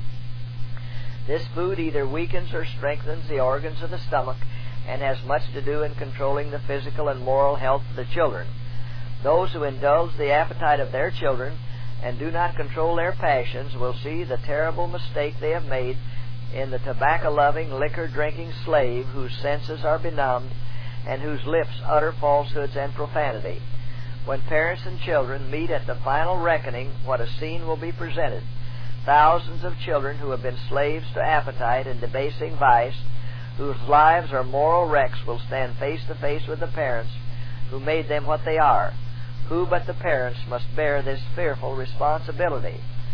This food either weakens or strengthens the organs of the stomach and has much to do in controlling the physical and moral health of the children. Those who indulge the appetite of their children and do not control their passions will see the terrible mistake they have made in the tobacco-loving, liquor-drinking slave whose senses are benumbed and whose lips utter falsehoods and profanity. When parents and children meet at the final reckoning, what a scene will be presented. Thousands of children who have been slaves to appetite and debasing vice, whose lives are moral wrecks, will stand face to face with the parents who made them what they are. Who but the parents must bear this fearful responsibility?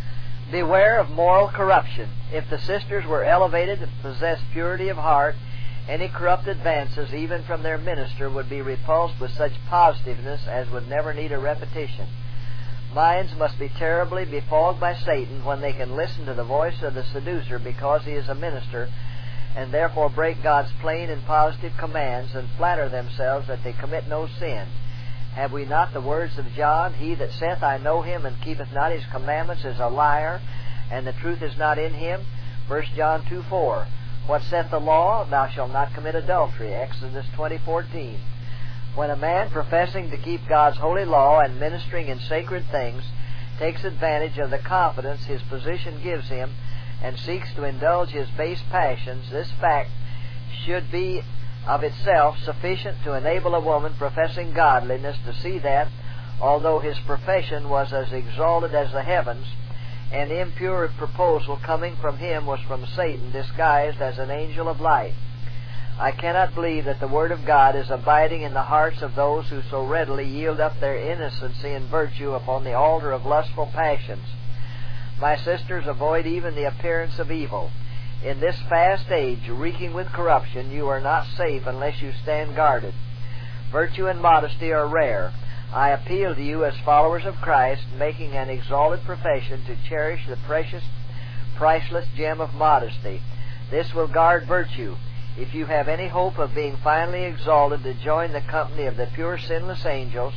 Beware of moral corruption. If the sisters were elevated and possessed purity of heart, any corrupt advances, even from their minister, would be repulsed with such positiveness as would never need a repetition. Minds must be terribly befogged by Satan when they can listen to the voice of the seducer because he is a minister, and therefore break God's plain and positive commands and flatter themselves that they commit no sin. Have we not the words of John? He that saith, I know him, and keepeth not his commandments, is a liar, and the truth is not in him. First John two four. What saith the law? Thou shalt not commit adultery. Exodus twenty fourteen. When a man professing to keep God's holy law and ministering in sacred things takes advantage of the confidence his position gives him and seeks to indulge his base passions, this fact should be of itself sufficient to enable a woman professing godliness to see that, although his profession was as exalted as the heavens, an impure proposal coming from him was from Satan, disguised as an angel of light. I cannot believe that the Word of God is abiding in the hearts of those who so readily yield up their innocency and virtue upon the altar of lustful passions. My sisters, avoid even the appearance of evil. In this fast age, reeking with corruption, you are not safe unless you stand guarded. Virtue and modesty are rare. I appeal to you as followers of Christ, making an exalted profession, to cherish the precious, priceless gem of modesty. This will guard virtue. If you have any hope of being finally exalted to join the company of the pure, sinless angels,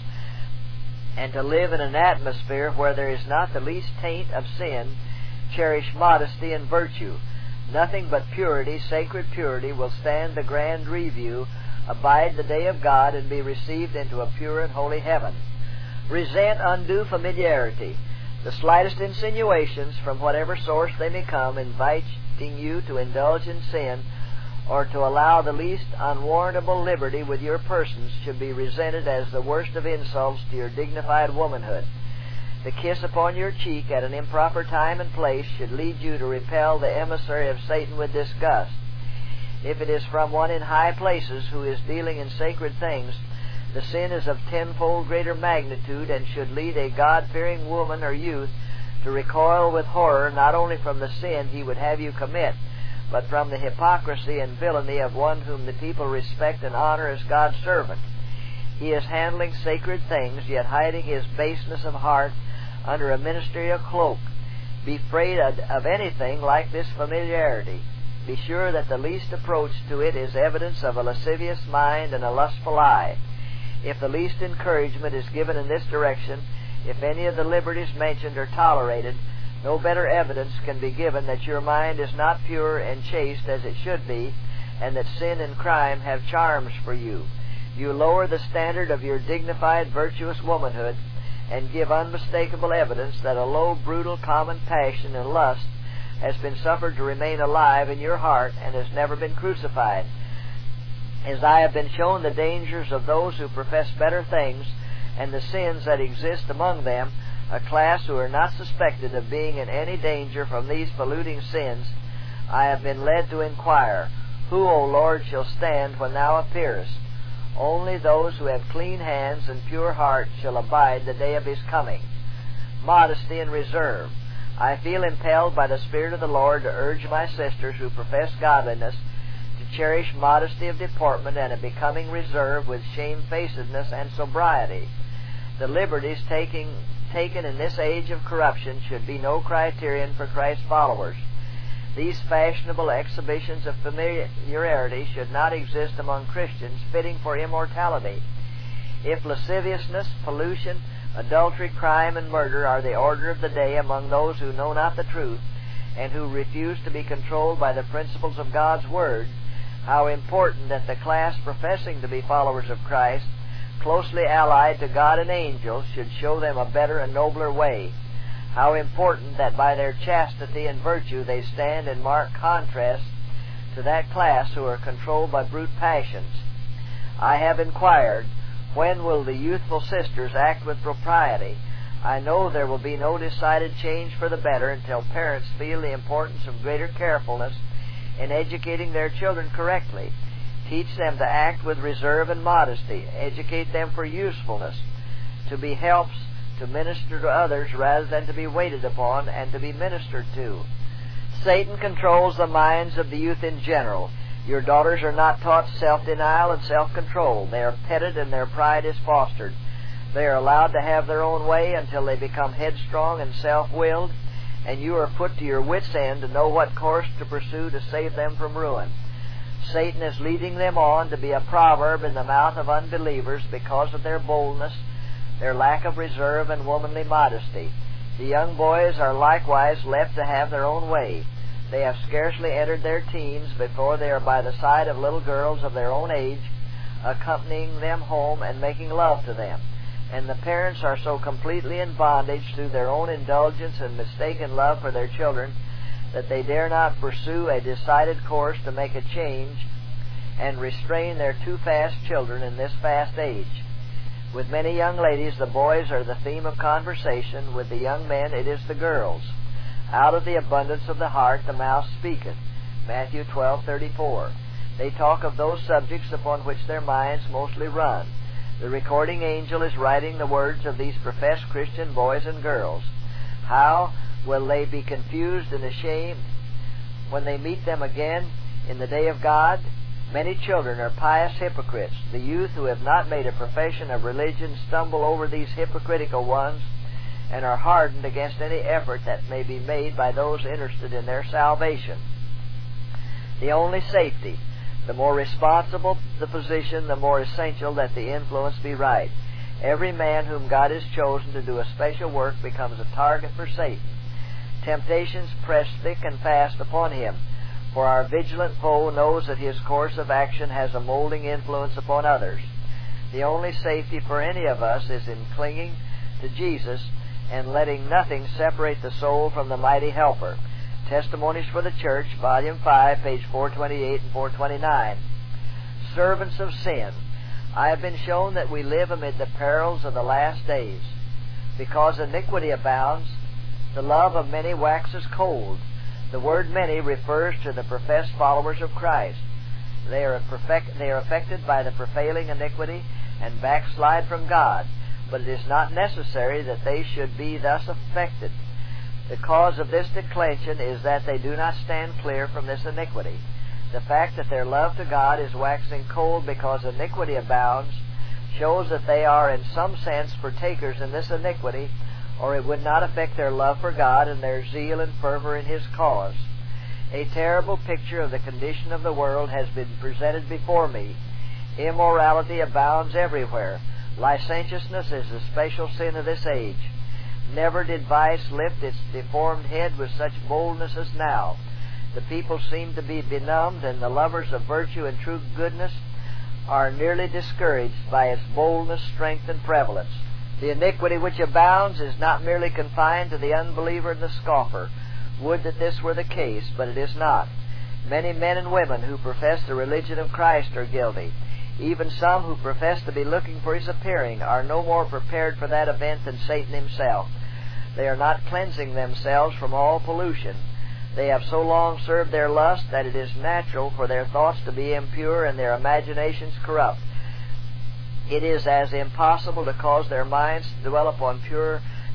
and to live in an atmosphere where there is not the least taint of sin, cherish modesty and virtue. Nothing but purity, sacred purity, will stand the grand review, abide the day of God, and be received into a pure and holy heaven. Resent undue familiarity. The slightest insinuations, from whatever source they may come, inviting you to indulge in sin, or to allow the least unwarrantable liberty with your persons, should be resented as the worst of insults to your dignified womanhood. The kiss upon your cheek at an improper time and place should lead you to repel the emissary of Satan with disgust. If it is from one in high places who is dealing in sacred things, the sin is of tenfold greater magnitude, and should lead a God-fearing woman or youth to recoil with horror not only from the sin he would have you commit, but from the hypocrisy and villainy of one whom the people respect and honor as God's servant. He is handling sacred things, yet hiding his baseness of heart under a ministerial cloak. Be afraid of anything like this familiarity. Be sure that the least approach to it is evidence of a lascivious mind and a lustful eye. If the least encouragement is given in this direction, if any of the liberties mentioned are tolerated, no better evidence can be given that your mind is not pure and chaste as it should be, and that sin and crime have charms for you. You lower the standard of your dignified, virtuous womanhood, and give unmistakable evidence that a low, brutal, common passion and lust has been suffered to remain alive in your heart and has never been crucified. As I have been shown the dangers of those who profess better things, and the sins that exist among them, a class who are not suspected of being in any danger from these polluting sins, I have been led to inquire, Who, O Lord, shall stand when thou appearest? Only those who have clean hands and pure hearts shall abide the day of his coming. modesty, and reserve. I feel impelled by the Spirit of the Lord to urge my sisters who profess godliness to cherish modesty of deportment and a becoming reserve with shamefacedness and sobriety. The liberties taking, taken in this age of corruption should be no criterion for Christ's followers. These fashionable exhibitions of familiarity should not exist among Christians fitting for immortality. If lasciviousness, pollution, adultery, crime, and murder are the order of the day among those who know not the truth and who refuse to be controlled by the principles of God's Word, how important that the class professing to be followers of Christ, closely allied to God and angels, should show them a better and nobler way. How important that by their chastity and virtue they stand in marked contrast to that class who are controlled by brute passions. I have inquired, when will the youthful sisters act with propriety? I know there will be no decided change for the better until parents feel the importance of greater carefulness in educating their children correctly. Teach them to act with reserve and modesty. Educate them for usefulness, to be helps to minister to others rather than to be waited upon and to be ministered to. Satan controls the minds of the youth in general. Your daughters are not taught self-denial and self-control. They are petted and their pride is fostered. They are allowed to have their own way until they become headstrong and self-willed, and you are put to your wits' end to know what course to pursue to save them from ruin. Satan is leading them on to be a proverb in the mouth of unbelievers because of their boldness, their lack of reserve, and womanly modesty. The young boys are likewise left to have their own way. They have scarcely entered their teens before they are by the side of little girls of their own age, accompanying them home and making love to them. And the parents are so completely in bondage through their own indulgence and mistaken love for their children that they dare not pursue a decided course to make a change and restrain their too fast children in this fast age. With many young ladies, the boys are the theme of conversation. With the young men, it is the girls. Out of the abundance of the heart the mouth speaketh. Matthew twelve thirty-four. They talk of those subjects upon which their minds mostly run. The recording angel is writing the words of these professed Christian boys and girls. How will they be confused and ashamed when they meet them again in the day of God? Many children are pious hypocrites. The youth who have not made a profession of religion stumble over these hypocritical ones and are hardened against any effort that may be made by those interested in their salvation. The only safety, the more responsible the position, the more essential that the influence be right. Every man whom God has chosen to do a special work becomes a target for Satan. Temptations press thick and fast upon him, for our vigilant foe knows that his course of action has a molding influence upon others. The only safety for any of us is in clinging to Jesus and letting nothing separate the soul from the mighty Helper. Testimonies for the Church, Volume five, page four twenty-eight and four twenty-nine. Servants of sin. I have been shown that we live amid the perils of the last days. Because iniquity abounds, the love of many waxes cold. The word many refers to the professed followers of Christ. They are, perfect, they are affected by the prevailing iniquity and backslide from God, but it is not necessary that they should be thus affected. The cause of this declension is that they do not stand clear from this iniquity. The fact that their love to God is waxing cold because iniquity abounds shows that they are in some sense partakers in this iniquity, or it would not affect their love for God and their zeal and fervor in His cause. A terrible picture of the condition of the world has been presented before me. Immorality abounds everywhere. Licentiousness is the special sin of this age. Never did vice lift its deformed head with such boldness as now. The people seem to be benumbed, and the lovers of virtue and true goodness are nearly discouraged by its boldness, strength, and prevalence. The iniquity which abounds is not merely confined to the unbeliever and the scoffer. Would that this were the case, but it is not. Many men and women who profess the religion of Christ are guilty. Even some who profess to be looking for His appearing are no more prepared for that event than Satan himself. They are not cleansing themselves from all pollution. They have so long served their lust that it is natural for their thoughts to be impure and their imaginations corrupt. It is as impossible to cause their minds to dwell upon pure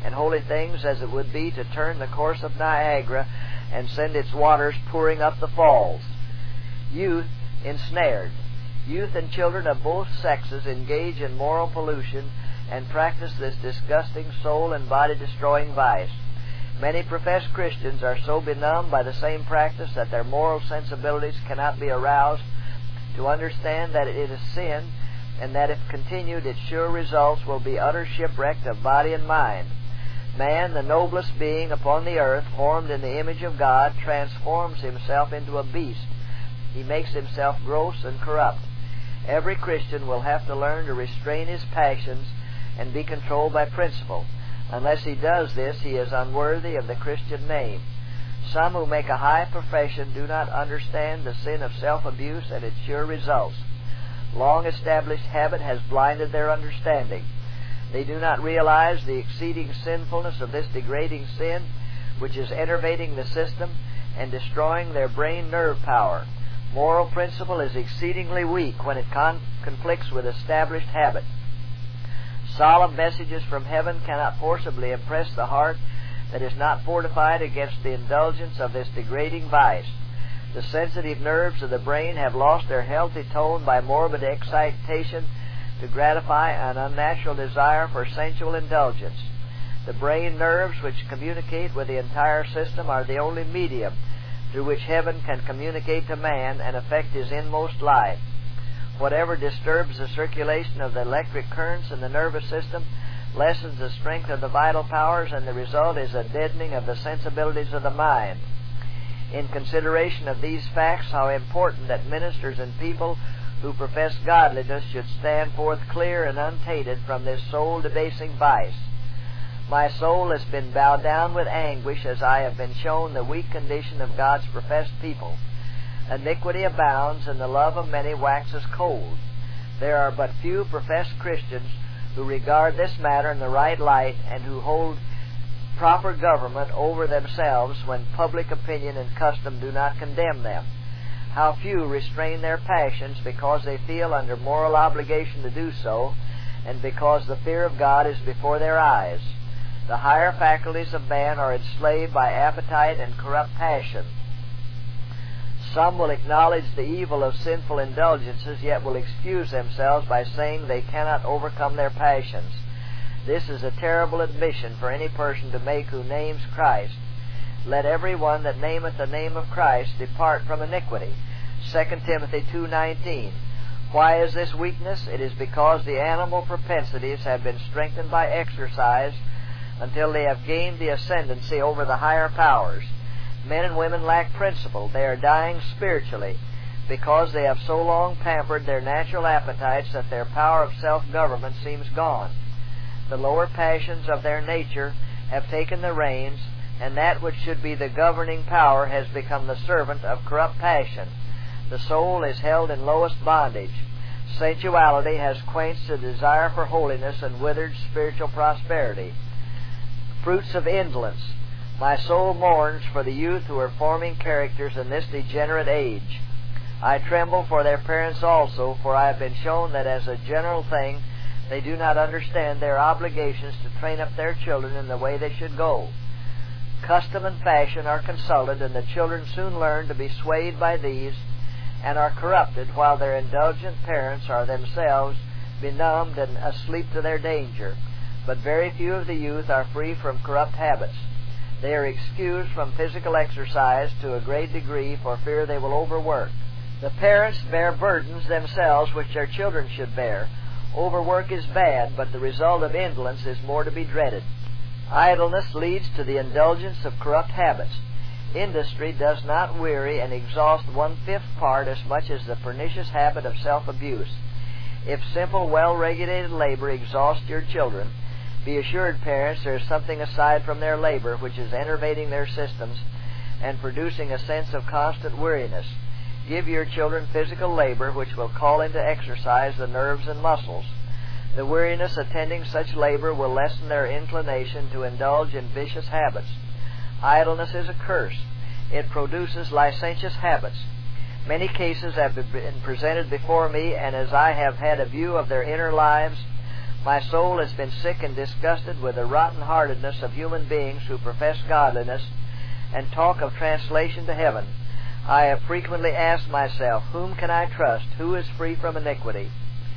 and holy things as it would be to turn the course of Niagara and send its waters pouring up the falls. Youth ensnared. Youth and children of both sexes engage in moral pollution and practice this disgusting soul and body destroying vice. Many professed Christians are so benumbed by the same practice that their moral sensibilities cannot be aroused to understand that it is sin, and that if continued its sure results will be utter shipwreck of body and mind. Man, the noblest being upon the earth, formed in the image of God, transforms himself into a beast. He makes himself gross and corrupt. Every Christian will have to learn to restrain his passions and be controlled by principle. Unless he does this, he is unworthy of the Christian name. Some who make a high profession do not understand the sin of self-abuse and its sure results. Long-established habit has blinded their understanding. They do not realize the exceeding sinfulness of this degrading sin, which is enervating the system and destroying their brain nerve power. Moral principle is exceedingly weak when it con- conflicts with established habit. Solemn messages from heaven cannot forcibly impress the heart that is not fortified against the indulgence of this degrading vice. The sensitive nerves of the brain have lost their healthy tone by morbid excitation to gratify an unnatural desire for sensual indulgence. The brain nerves, which communicate with the entire system, are the only medium through which heaven can communicate to man and affect his inmost life. Whatever disturbs the circulation of the electric currents in the nervous system lessens the strength of the vital powers, and the result is a deadening of the sensibilities of the mind. In consideration of these facts, how important that ministers and people who profess godliness should stand forth clear and untainted from this soul-debasing vice. My soul has been bowed down with anguish as I have been shown the weak condition of God's professed people. Iniquity abounds, and the love of many waxes cold. There are but few professed Christians who regard this matter in the right light, and who hold proper government over themselves when public opinion and custom do not condemn them. How few restrain their passions because they feel under moral obligation to do so, and because the fear of God is before their eyes. The higher faculties of man are enslaved by appetite and corrupt passion. Some will acknowledge the evil of sinful indulgences, yet will excuse themselves by saying they cannot overcome their passions. This is a terrible admission for any person to make who names Christ. Let every one that nameth the name of Christ depart from iniquity. Second Timothy two nineteen. Why is this weakness? It is because the animal propensities have been strengthened by exercise until they have gained the ascendancy over the higher powers. Men and women lack principle. They are dying spiritually because they have so long pampered their natural appetites that their power of self-government seems gone. The lower passions of their nature have taken the reins, and that which should be the governing power has become the servant of corrupt passion. The soul is held in lowest bondage. Sensuality has quenched the desire for holiness and withered spiritual prosperity. Fruits of indolence. My soul mourns for the youth who are forming characters in this degenerate age. I tremble for their parents also, for I have been shown that as a general thing they do not understand their obligations to train up their children in the way they should go. Custom and fashion are consulted, and the children soon learn to be swayed by these and are corrupted, while their indulgent parents are themselves benumbed and asleep to their danger. But very few of the youth are free from corrupt habits. They are excused from physical exercise to a great degree for fear they will overwork. The parents bear burdens themselves which their children should bear. Overwork is bad, but the result of indolence is more to be dreaded. Idleness leads to the indulgence of corrupt habits. Industry does not weary and exhaust one-fifth part as much as the pernicious habit of self-abuse. If simple, well-regulated labor exhausts your children, be assured, parents, there is something aside from their labor which is enervating their systems and producing a sense of constant weariness. Give your children physical labor which will call into exercise the nerves and muscles. The weariness attending such labor will lessen their inclination to indulge in vicious habits. Idleness is a curse. It produces licentious habits. Many cases have been presented before me, and as I have had a view of their inner lives, My soul has been sick and disgusted with the rotten-heartedness of human beings who profess godliness and talk of translation to heaven. I have frequently asked myself, whom can I trust? Who is free from iniquity?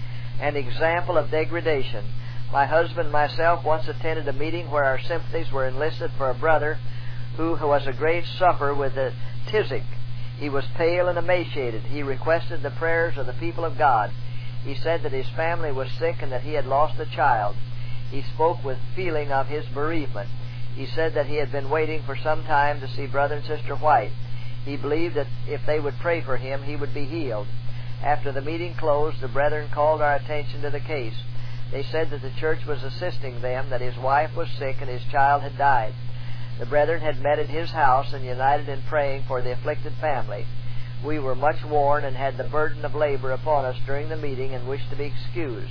An example of degradation. My husband and myself once attended a meeting where our sympathies were enlisted for a brother who was a great sufferer with the tizzic. He was pale and emaciated. He requested the prayers of the people of God. He said that his family was sick and that he had lost a child. He spoke with feeling of his bereavement. He said that he had been waiting for some time to see Brother and Sister White. He believed that if they would pray for him, he would be healed. After the meeting closed, the brethren called our attention to the case. They said that the church was assisting them, that his wife was sick and his child had died. The brethren had met at his house and united in praying for the afflicted family. We were much worn and had the burden of labor upon us during the meeting and wished to be excused.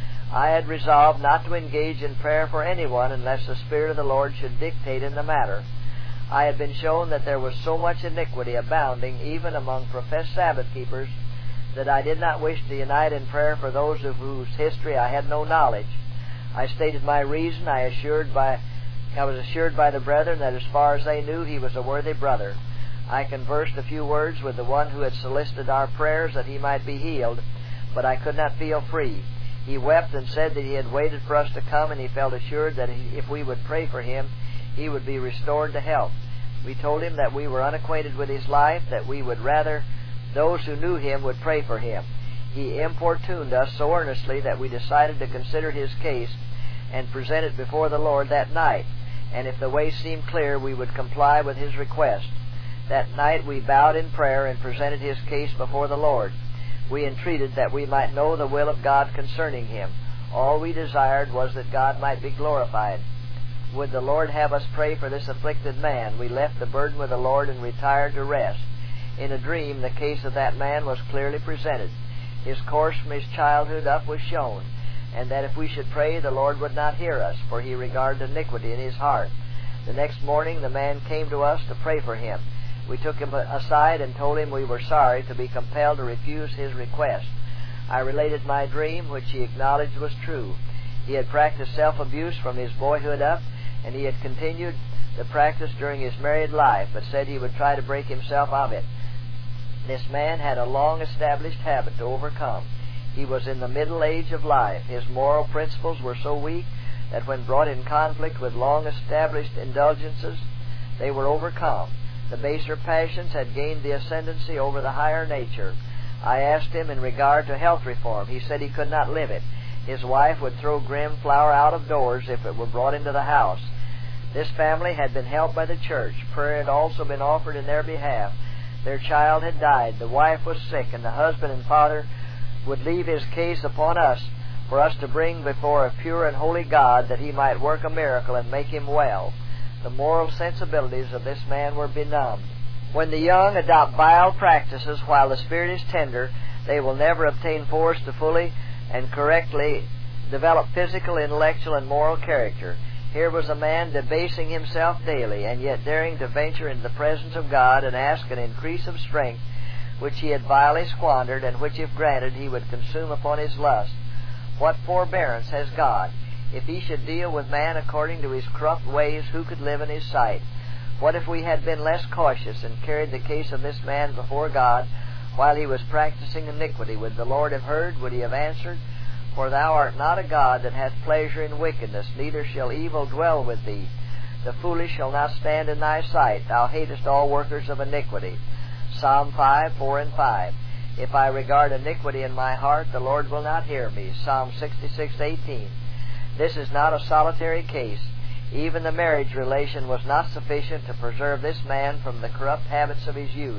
I had resolved not to engage in prayer for anyone unless the Spirit of the Lord should dictate in the matter. I had been shown that there was so much iniquity abounding even among professed Sabbath keepers that I did not wish to unite in prayer for those of whose history I had no knowledge. I stated my reason. I assured by I was assured by the brethren that as far as they knew, he was a worthy brother. I conversed a few words with the one who had solicited our prayers that he might be healed, but I could not feel free. He wept and said that he had waited for us to come, and he felt assured that he, if we would pray for him, he would be restored to health. We told him that we were unacquainted with his life, that we would rather those who knew him would pray for him. He importuned us so earnestly that we decided to consider his case and present it before the Lord that night, and if the way seemed clear, we would comply with his request. That night we bowed in prayer and presented his case before the Lord. We entreated that we might know the will of God concerning him. All we desired was that God might be glorified. Would the Lord have us pray for this afflicted man? We left the burden with the Lord and retired to rest. In a dream, the case of that man was clearly presented. His course from his childhood up was shown, and that if we should pray, the Lord would not hear us, for he regarded iniquity in his heart. The next morning the man came to us to pray for him. We took him aside and told him we were sorry to be compelled to refuse his request. I related my dream, which he acknowledged was true. He had practiced self-abuse from his boyhood up, and he had continued the practice during his married life, but said he would try to break himself of it. This man had a long-established habit to overcome. He was in the middle age of life. His moral principles were so weak that when brought in conflict with long-established indulgences, they were overcome. The baser passions had gained the ascendancy over the higher nature. I asked him in regard to health reform. He said he could not live it. His wife would throw Grimm flour out of doors if it were brought into the house. This family had been helped by the church. Prayer had also been offered in their behalf. Their child had died. The wife was sick, and the husband and father would leave his case upon us for us to bring before a pure and holy God that he might work a miracle and make him well. The moral sensibilities of this man were benumbed. When the young adopt vile practices while the spirit is tender, they will never obtain force to fully and correctly develop physical, intellectual, and moral character. Here was a man debasing himself daily, and yet daring to venture into the presence of God and ask an increase of strength, which he had vilely squandered, and which, if granted, he would consume upon his lust. What forbearance has God? If he should deal with man according to his corrupt ways, who could live in his sight? What if we had been less cautious and carried the case of this man before God while he was practicing iniquity? Would the Lord have heard? Would he have answered? For thou art not a God that hath pleasure in wickedness, neither shall evil dwell with thee. The foolish shall not stand in thy sight. Thou hatest all workers of iniquity. Psalm five, four and five. If I regard iniquity in my heart, the Lord will not hear me. Psalm sixty-six, eighteen. This is not a solitary case. Even the marriage relation was not sufficient to preserve this man from the corrupt habits of his youth.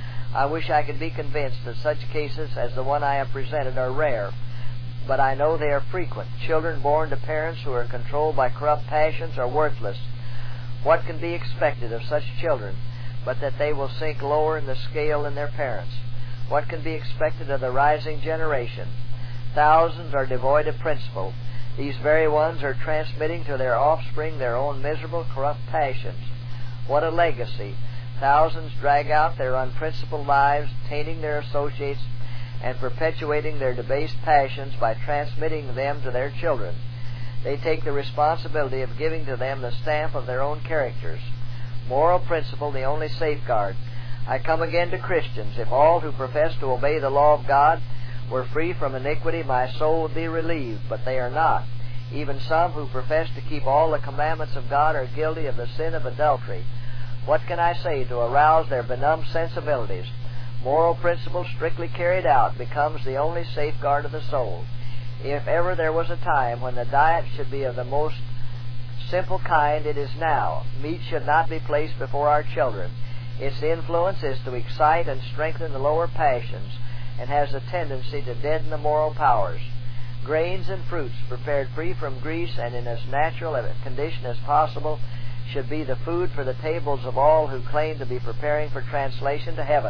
I wish I could be convinced that such cases as the one I have presented are rare, but I know they are frequent. Children born to parents who are controlled by corrupt passions are worthless. What can be expected of such children but that they will sink lower in the scale than their parents? What can be expected of the rising generation? Thousands are devoid of principle. These very ones are transmitting to their offspring their own miserable, corrupt passions. What a legacy! Thousands drag out their unprincipled lives, tainting their associates and perpetuating their debased passions by transmitting them to their children. They take the responsibility of giving to them the stamp of their own characters. Moral principle, the only safeguard. I come again to Christians. If all who profess to obey the law of God were free from iniquity, my soul would be relieved, but they are not. Even some who profess to keep all the commandments of God are guilty of the sin of adultery. What can I say to arouse their benumbed sensibilities? Moral principle strictly carried out becomes the only safeguard of the soul. If ever there was a time when the diet should be of the most simple kind, it is now. Meat should not be placed before our children. Its influence is to excite and strengthen the lower passions, and has a tendency to deaden the moral powers. Grains and fruits prepared free from grease and in as natural a condition as possible should be the food for the tables of all who claim to be preparing for translation to heaven.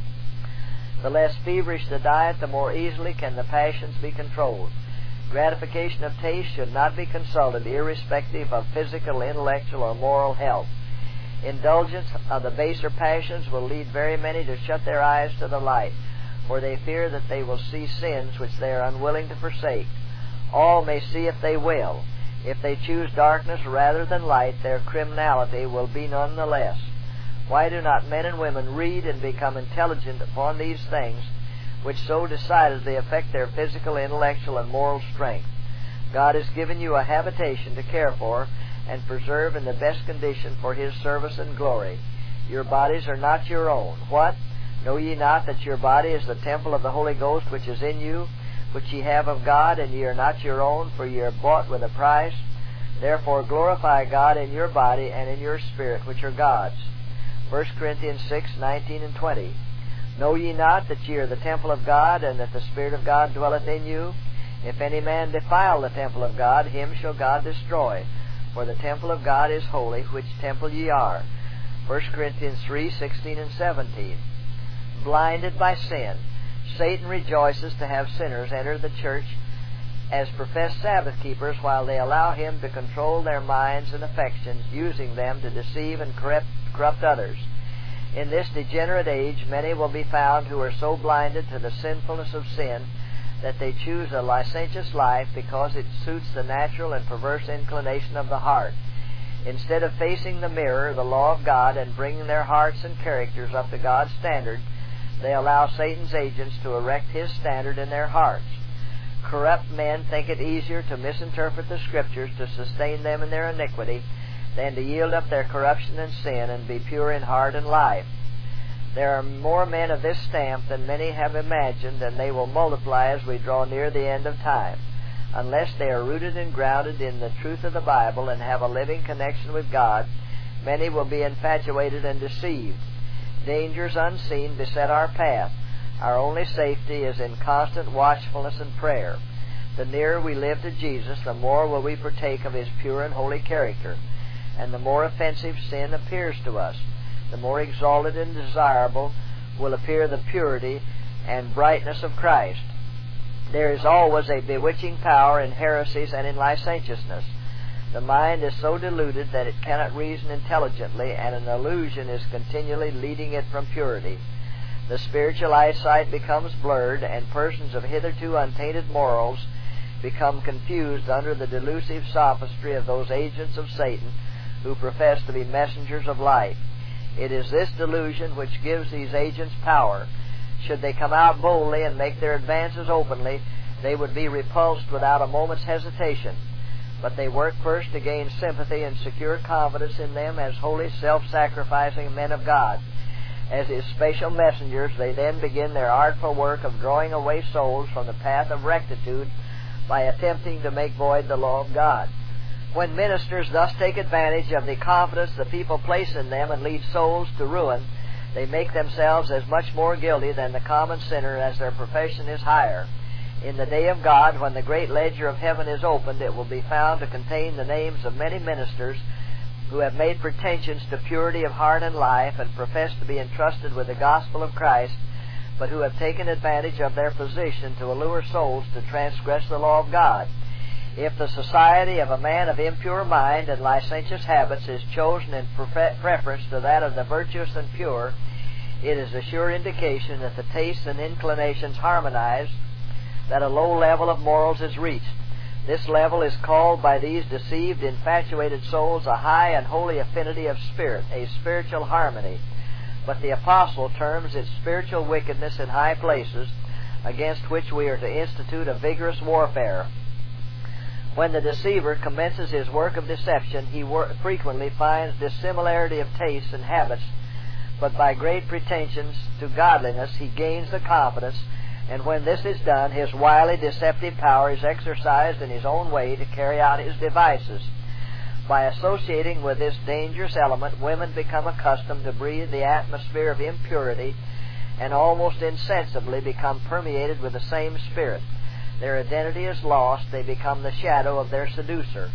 The less feverish the diet, the more easily can the passions be controlled. Gratification of taste should not be consulted, irrespective of physical, intellectual, or moral health. Indulgence of the baser passions will lead very many to shut their eyes to the light, for they fear that they will see sins which they are unwilling to forsake. All may see if they will. If they choose darkness rather than light, their criminality will be none the less. Why do not men and women read and become intelligent upon these things, which so decidedly affect their physical, intellectual, and moral strength? God has given you a habitation to care for and preserve in the best condition for His service and glory. Your bodies are not your own. What? Know ye not that your body is the temple of the Holy Ghost which is in you, which ye have of God, and ye are not your own, for ye are bought with a price? Therefore glorify God in your body and in your spirit, which are God's. First Corinthians six, nineteen and twenty. Know ye not that ye are the temple of God, and that the Spirit of God dwelleth in you? If any man defile the temple of God, him shall God destroy. For the temple of God is holy, which temple ye are. First Corinthians three, sixteen and seventeen. Blinded by sin, Satan rejoices to have sinners enter the church as professed Sabbath keepers, while they allow him to control their minds and affections, using them to deceive and corrupt, corrupt others. In this degenerate age, many will be found who are so blinded to the sinfulness of sin that they choose a licentious life because it suits the natural and perverse inclination of the heart. Instead of facing the mirror, the law of God, and bringing their hearts and characters up to God's standard, they allow Satan's agents to erect his standard in their hearts. Corrupt men think it easier to misinterpret the Scriptures to sustain them in their iniquity than to yield up their corruption and sin and be pure in heart and life. There are more men of this stamp than many have imagined, and they will multiply as we draw near the end of time. Unless they are rooted and grounded in the truth of the Bible and have a living connection with God, many will be infatuated and deceived. Dangers unseen beset our path. Our only safety is in constant watchfulness and prayer. The nearer we live to Jesus, the more will we partake of His pure and holy character, and the more offensive sin appears to us, the more exalted and desirable will appear the purity and brightness of Christ. There is always a bewitching power in heresies and in licentiousness. The mind is so deluded that it cannot reason intelligently, and an illusion is continually leading it from purity. The spiritual eyesight becomes blurred, and persons of hitherto untainted morals become confused under the delusive sophistry of those agents of Satan who profess to be messengers of light. It is this delusion which gives these agents power. Should they come out boldly and make their advances openly, they would be repulsed without a moment's hesitation. But they work first to gain sympathy and secure confidence in them as holy, self-sacrificing men of God. As His special messengers, they then begin their artful work of drawing away souls from the path of rectitude by attempting to make void the law of God. When ministers thus take advantage of the confidence the people place in them and lead souls to ruin, they make themselves as much more guilty than the common sinner as their profession is higher. In the day of God, when the great ledger of heaven is opened, it will be found to contain the names of many ministers who have made pretensions to purity of heart and life and profess to be entrusted with the gospel of Christ, but who have taken advantage of their position to allure souls to transgress the law of God. If the society of a man of impure mind and licentious habits is chosen in preference to that of the virtuous and pure, It is a sure indication that the tastes and inclinations harmonize, that a low level of morals is reached. This level is called by these deceived, infatuated souls a high and holy affinity of spirit, a spiritual harmony. But the apostle terms it spiritual wickedness in high places, against which we are to institute a vigorous warfare. When the deceiver commences his work of deception, he wor- frequently finds dissimilarity of tastes and habits, but by great pretensions to godliness he gains the confidence, and when this is done, his wily deceptive power is exercised in his own way to carry out his devices. By associating with this dangerous element, women become accustomed to breathe the atmosphere of impurity, and almost insensibly become permeated with the same spirit. Their identity is lost. They become the shadow of their seducer.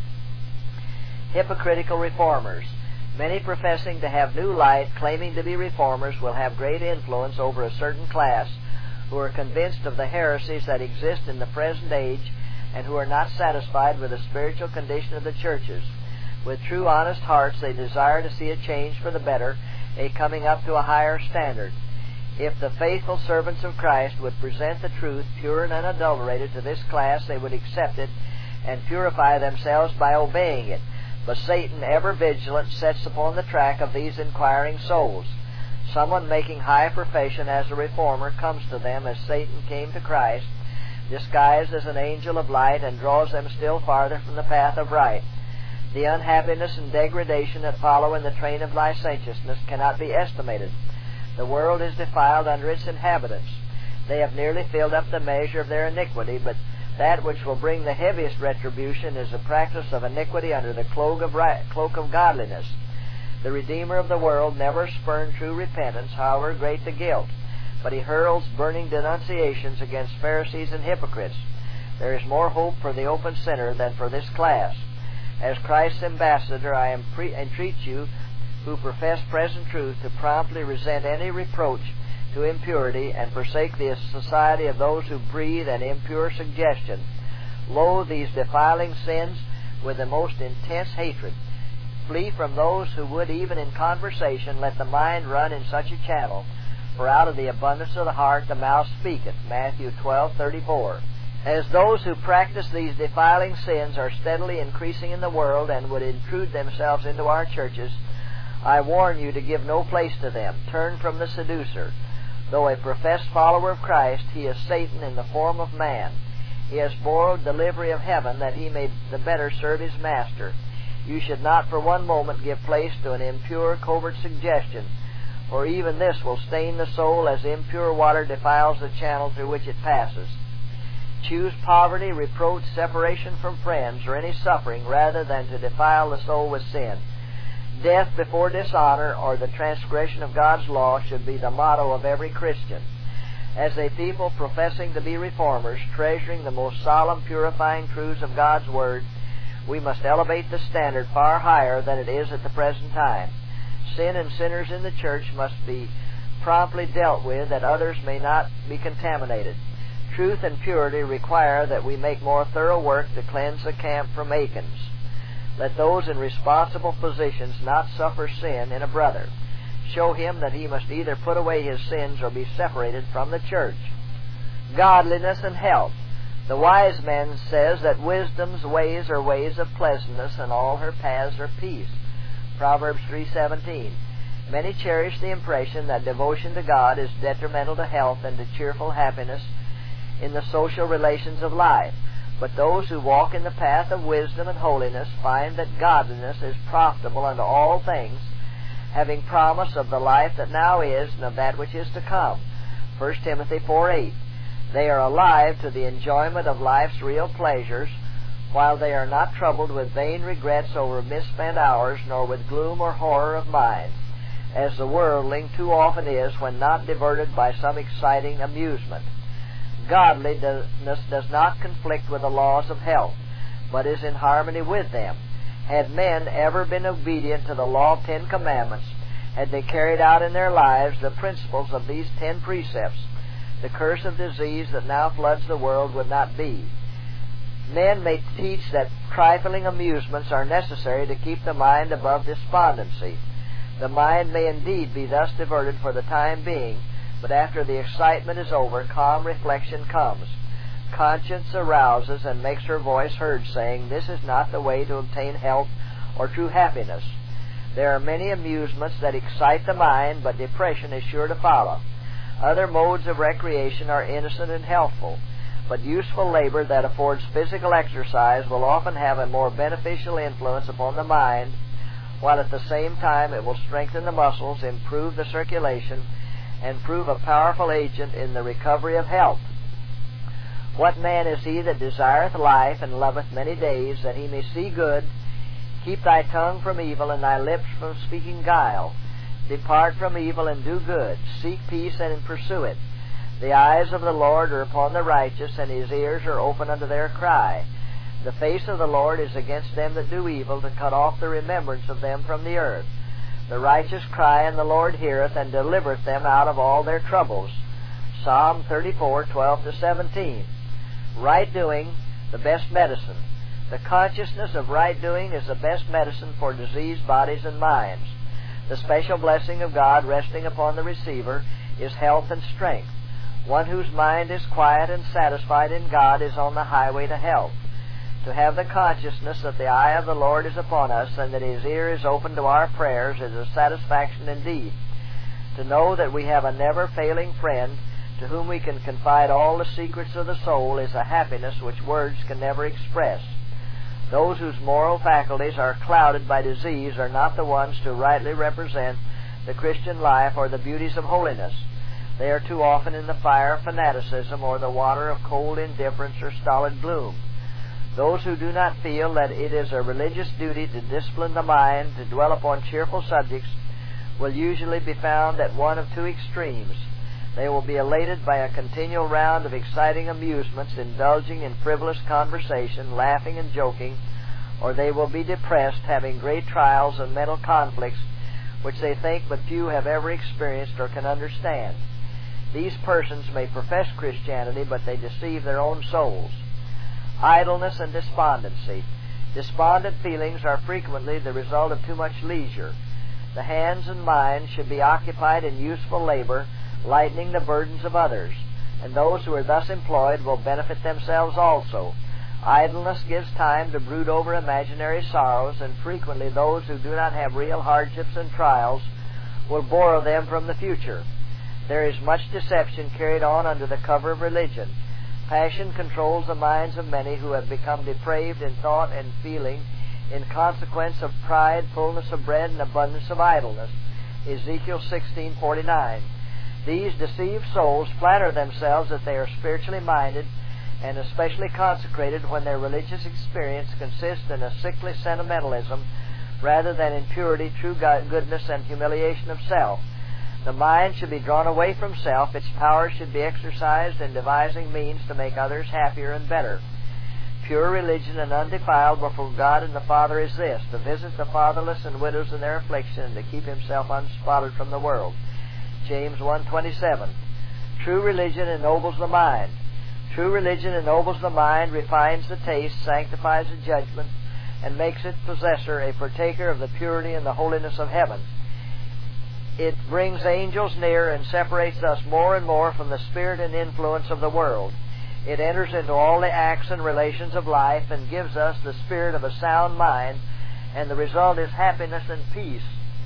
Hypocritical reformers. Many professing to have new light, claiming to be reformers, will have great influence over a certain class who are convinced of the heresies that exist in the present age and who are not satisfied with the spiritual condition of the churches. With true, honest hearts, they desire to see a change for the better, a coming up to a higher standard. If the faithful servants of Christ would present the truth pure and unadulterated to this class, they would accept it and purify themselves by obeying it. But Satan, ever vigilant, sets upon the track of these inquiring souls. Someone making high profession as a reformer comes to them as Satan came to Christ, disguised as an angel of light, and draws them still farther from the path of right. The unhappiness and degradation that follow in the train of licentiousness cannot be estimated. The world is defiled under its inhabitants. They have nearly filled up the measure of their iniquity, but that which will bring the heaviest retribution is the practice of iniquity under the cloak of, right, cloak of godliness. The Redeemer of the world never spurned true repentance, however great the guilt, but he hurls burning denunciations against Pharisees and hypocrites. There is more hope for the open sinner than for this class. As Christ's ambassador, I am pre- entreat you who profess present truth to promptly resent any reproach to impurity and forsake the society of those who breathe an impure suggestion. Loathe these defiling sins with the most intense hatred. Flee from those who would, even in conversation, let the mind run in such a channel, for out of the abundance of the heart the mouth speaketh. Matthew twelve thirty-four. As those who practice these defiling sins are steadily increasing in the world and would intrude themselves into our churches, I warn you to give no place to them. Turn from the seducer. Though a professed follower of Christ, he is Satan in the form of man. He has borrowed the livery of heaven that he may the better serve his master. You should not for one moment give place to an impure, covert suggestion, for even this will stain the soul as impure water defiles the channel through which it passes. Choose poverty, reproach, separation from friends, or any suffering, rather than to defile the soul with sin. Death before dishonor, or the transgression of God's law, should be the motto of every Christian. As a people professing to be reformers, treasuring the most solemn, purifying truths of God's Word, we must elevate the standard far higher than it is at the present time. Sin and sinners in the church must be promptly dealt with, that others may not be contaminated. Truth and purity require that we make more thorough work to cleanse the camp from Achans. Let those in responsible positions not suffer sin in a brother. Show him that he must either put away his sins or be separated from the church. Godliness and health. The wise man says that wisdom's ways are ways of pleasantness, and all her paths are peace. Proverbs three seventeen. Many cherish the impression that devotion to God is detrimental to health and to cheerful happiness in the social relations of life. But those who walk in the path of wisdom and holiness find that godliness is profitable unto all things, having promise of the life that now is and of that which is to come. First Timothy four eight. They are alive to the enjoyment of life's real pleasures, while they are not troubled with vain regrets over misspent hours, nor with gloom or horror of mind, as the worldling too often is when not diverted by some exciting amusement. Godliness does not conflict with the laws of health, but is in harmony with them. Had men ever been obedient to the law of Ten Commandments, had they carried out in their lives the principles of these ten precepts, the curse of disease that now floods the world would not be. Men may teach that trifling amusements are necessary to keep the mind above despondency. The mind may indeed be thus diverted for the time being, but after the excitement is over, calm reflection comes. Conscience arouses and makes her voice heard, saying, "This is not the way to obtain health or true happiness." There are many amusements that excite the mind, but depression is sure to follow. Other modes of recreation are innocent and healthful, but useful labor that affords physical exercise will often have a more beneficial influence upon the mind, while at the same time it will strengthen the muscles, improve the circulation, and prove a powerful agent in the recovery of health. What man is he that desireth life and loveth many days, that he may see good? Keep thy tongue from evil, and thy lips from speaking guile. Depart from evil and do good. Seek peace and pursue it. The eyes of the Lord are upon the righteous, and his ears are open unto their cry. The face of the Lord is against them that do evil, to cut off the remembrance of them from the earth. The righteous cry, and the Lord heareth, and delivereth them out of all their troubles. Psalm thirty-four, twelve to seventeen. Right doing, the best medicine. The consciousness of right doing is the best medicine for diseased bodies and minds. The special blessing of God resting upon the receiver is health and strength. One whose mind is quiet and satisfied in God is on the highway to health. To have the consciousness that the eye of the Lord is upon us and that his ear is open to our prayers is a satisfaction indeed. To know that we have a never-failing friend to whom we can confide all the secrets of the soul is a happiness which words can never express. Those whose moral faculties are clouded by disease are not the ones to rightly represent the Christian life or the beauties of holiness. They are too often in the fire of fanaticism or the water of cold indifference or stolid gloom. Those who do not feel that it is a religious duty to discipline the mind, to dwell upon cheerful subjects, will usually be found at one of two extremes. They will be elated by a continual round of exciting amusements, indulging in frivolous conversation, laughing and joking, or they will be depressed, having great trials and mental conflicts which they think but few have ever experienced or can understand. These persons may profess Christianity, but they deceive their own souls. Idleness and despondency. Despondent feelings are frequently the result of too much leisure. The hands and mind should be occupied in useful labor, lightening the burdens of others, and those who are thus employed will benefit themselves also. Idleness gives time to brood over imaginary sorrows, and frequently those who do not have real hardships and trials will borrow them from the future. There is much deception carried on under the cover of religion. Passion controls the minds of many who have become depraved in thought and feeling in consequence of pride, fullness of bread, and abundance of idleness. Ezekiel sixteen forty-nine. These deceived souls flatter themselves that they are spiritually minded and especially consecrated when their religious experience consists in a sickly sentimentalism rather than in purity, true goodness, and humiliation of self. The mind should be drawn away from self. Its power should be exercised in devising means to make others happier and better. Pure religion and undefiled before God and the Father is this: to visit the fatherless and widows in their affliction, and to keep himself unspotted from the world. James one twenty-seven. True religion ennobles the mind. True religion ennobles the mind, refines the taste, sanctifies the judgment, and makes its possessor a partaker of the purity and the holiness of heaven. It brings angels near and separates us more and more from the spirit and influence of the world. It enters into all the acts and relations of life and gives us the spirit of a sound mind, and the result is happiness and peace.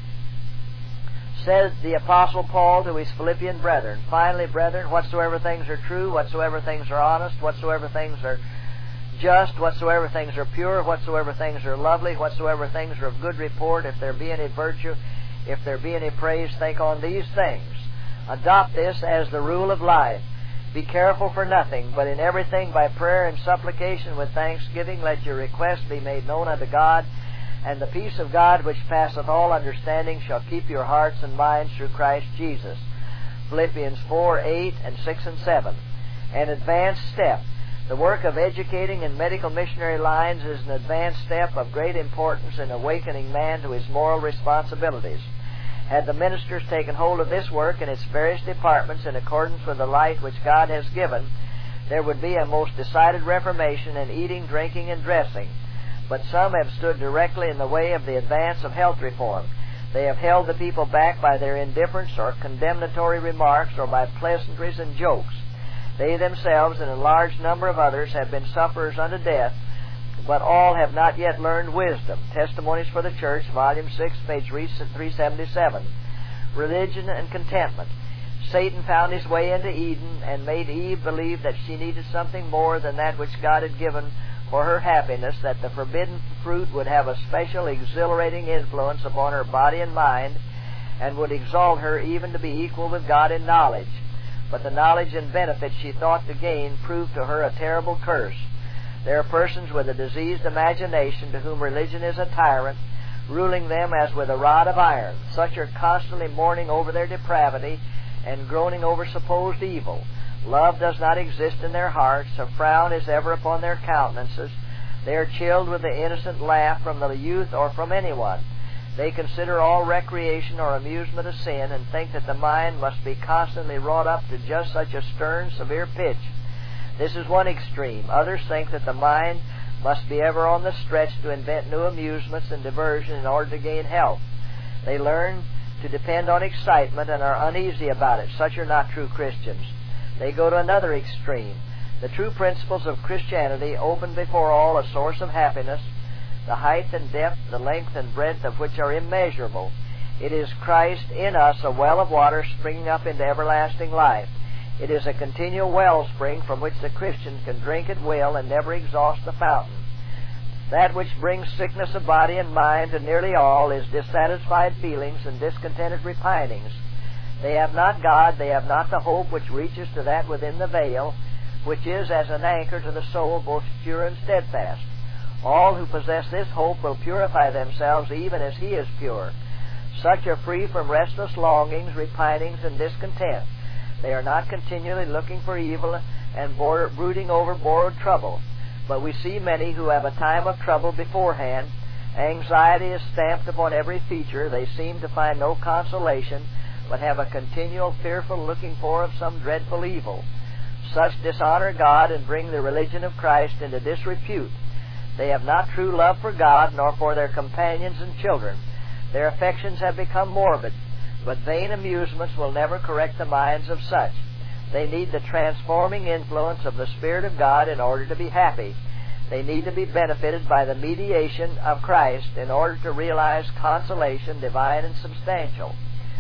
Said the Apostle Paul to his Philippian brethren, "Finally, brethren, whatsoever things are true, whatsoever things are honest, whatsoever things are just, whatsoever things are pure, whatsoever things are lovely, whatsoever things are of good report, if there be any virtue, if there be any praise, think on these things." Adopt this as the rule of life. Be careful for nothing, but in everything by prayer and supplication with thanksgiving let your requests be made known unto God, and the peace of God which passeth all understanding shall keep your hearts and minds through Christ Jesus. Philippians four, eight, and six and seven. An advanced step. The work of educating in medical missionary lines is an advanced step of great importance in awakening man to his moral responsibilities. Had the ministers taken hold of this work in its various departments in accordance with the light which God has given, there would be a most decided reformation in eating, drinking, and dressing. But some have stood directly in the way of the advance of health reform. They have held the people back by their indifference or condemnatory remarks or by pleasantries and jokes. They themselves and a large number of others have been sufferers unto death, but all have not yet learned wisdom. Testimonies for the Church, Volume six, page three seventy-seven. Religion and contentment. Satan found his way into Eden and made Eve believe that she needed something more than that which God had given for her happiness, that the forbidden fruit would have a special exhilarating influence upon her body and mind, and would exalt her even to be equal with God in knowledge. But the knowledge and benefit she thought to gain proved to her a terrible curse. There are persons with a diseased imagination to whom religion is a tyrant, ruling them as with a rod of iron. Such are constantly mourning over their depravity and groaning over supposed evil. Love does not exist in their hearts. A frown is ever upon their countenances. They are chilled with the innocent laugh from the youth or from anyone. They consider all recreation or amusement a sin, and think that the mind must be constantly wrought up to just such a stern, severe pitch. This is one extreme. Others think that the mind must be ever on the stretch to invent new amusements and diversion in order to gain health. They learn to depend on excitement and are uneasy about it. Such are not true Christians. They go to another extreme. The true principles of Christianity open before all a source of happiness, the height and depth, the length and breadth of which are immeasurable. It is Christ in us, a well of water springing up into everlasting life. It is a continual wellspring from which the Christian can drink at will and never exhaust the fountain. That which brings sickness of body and mind to nearly all is dissatisfied feelings and discontented repinings. They have not God, they have not the hope which reaches to that within the veil, which is as an anchor to the soul, both sure and steadfast. All who possess this hope will purify themselves even as He is pure. Such are free from restless longings, repinings, and discontent. They are not continually looking for evil and brooding over borrowed trouble. But we see many who have a time of trouble beforehand. Anxiety is stamped upon every feature. They seem to find no consolation, but have a continual fearful looking for of some dreadful evil. Such dishonor God and bring the religion of Christ into disrepute. They have not true love for God, nor for their companions and children. Their affections have become morbid, but vain amusements will never correct the minds of such. They need the transforming influence of the Spirit of God in order to be happy. They need to be benefited by the mediation of Christ in order to realize consolation divine and substantial.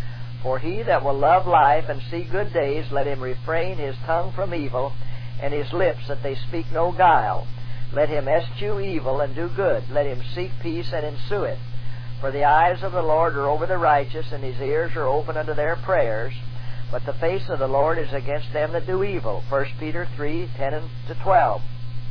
For he that will love life and see good days, let him refrain his tongue from evil, and his lips that they speak no guile. Let him eschew evil and do good. Let him seek peace and ensue it. For the eyes of the Lord are over the righteous, and his ears are open unto their prayers. But the face of the Lord is against them that do evil. First Peter three, ten to twelve.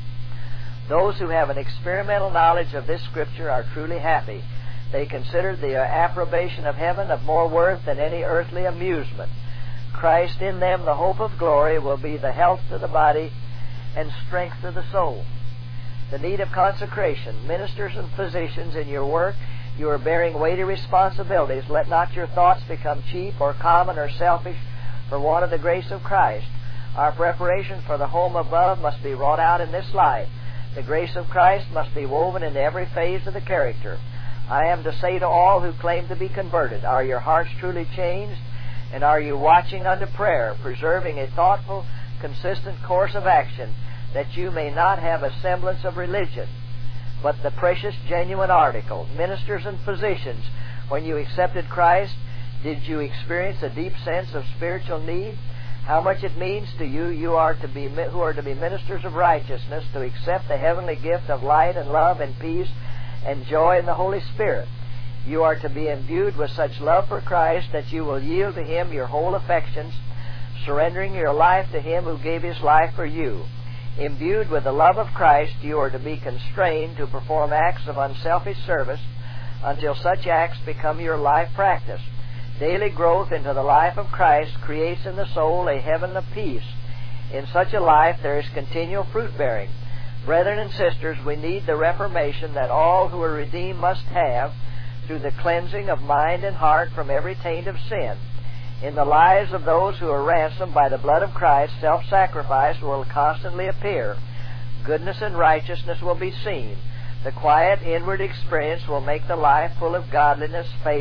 Those who have an experimental knowledge of this Scripture are truly happy. They consider the approbation of heaven of more worth than any earthly amusement. Christ in them, the hope of glory, will be the health to the body and strength to the soul. The need of consecration. Ministers and physicians, in your work you are bearing weighty responsibilities. Let not your thoughts become cheap or common or selfish for want of the grace of Christ. Our preparation for the home above must be wrought out in this life. The grace of Christ must be woven into every phase of the character. I am to say to all who claim to be converted, are your hearts truly changed? And are you watching unto prayer, preserving a thoughtful, consistent course of action, that you may not have a semblance of religion, but the precious, genuine article? Ministers and physicians, when you accepted Christ, did you experience a deep sense of spiritual need? How much it means to you, you are to be who are to be ministers of righteousness, to accept the heavenly gift of light and love and peace and joy in the Holy Spirit. You are to be imbued with such love for Christ that you will yield to Him your whole affections, surrendering your life to Him who gave His life for you. Imbued with the love of Christ, you are to be constrained to perform acts of unselfish service until such acts become your life practice. Daily growth into the life of Christ creates in the soul a heaven of peace. In such a life there is continual fruit-bearing. Brethren and sisters, we need the reformation that all who are redeemed must have through the cleansing of mind and heart from every taint of sin. In the lives of those who are ransomed by the blood of Christ, self-sacrifice will constantly appear. Goodness and righteousness will be seen. The quiet inward experience will make the life full of godliness, faith,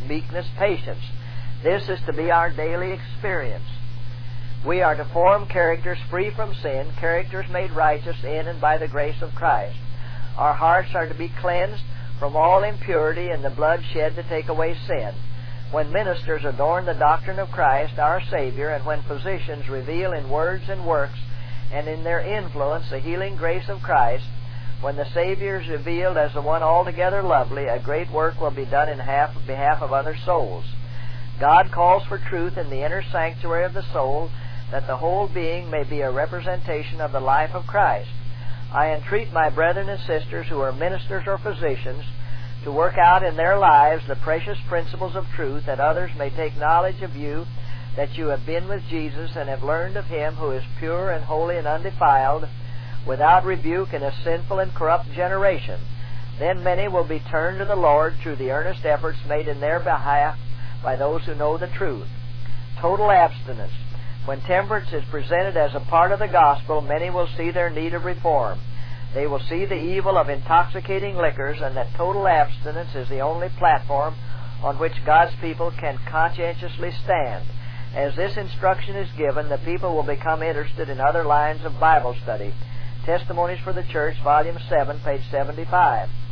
meekness, patience. This is to be our daily experience. We are to form characters free from sin, characters made righteous in and by the grace of Christ. Our hearts are to be cleansed from all impurity and the blood shed to take away sin. When ministers adorn the doctrine of Christ, our Savior, and when physicians reveal in words and works and in their influence the healing grace of Christ, when the Savior is revealed as the one altogether lovely, a great work will be done in behalf of other souls. God calls for truth in the inner sanctuary of the soul, that the whole being may be a representation of the life of Christ. I entreat my brethren and sisters who are ministers or physicians to work out in their lives the precious principles of truth, that others may take knowledge of you, that you have been with Jesus and have learned of Him who is pure and holy and undefiled, without rebuke in a sinful and corrupt generation. Then many will be turned to the Lord through the earnest efforts made in their behalf by those who know the truth. Total abstinence. When temperance is presented as a part of the gospel, many will see their need of reform. They will see the evil of intoxicating liquors, and that total abstinence is the only platform on which God's people can conscientiously stand. As this instruction is given, the people will become interested in other lines of Bible study. Testimonies for the Church, Volume seven, page seventy-five.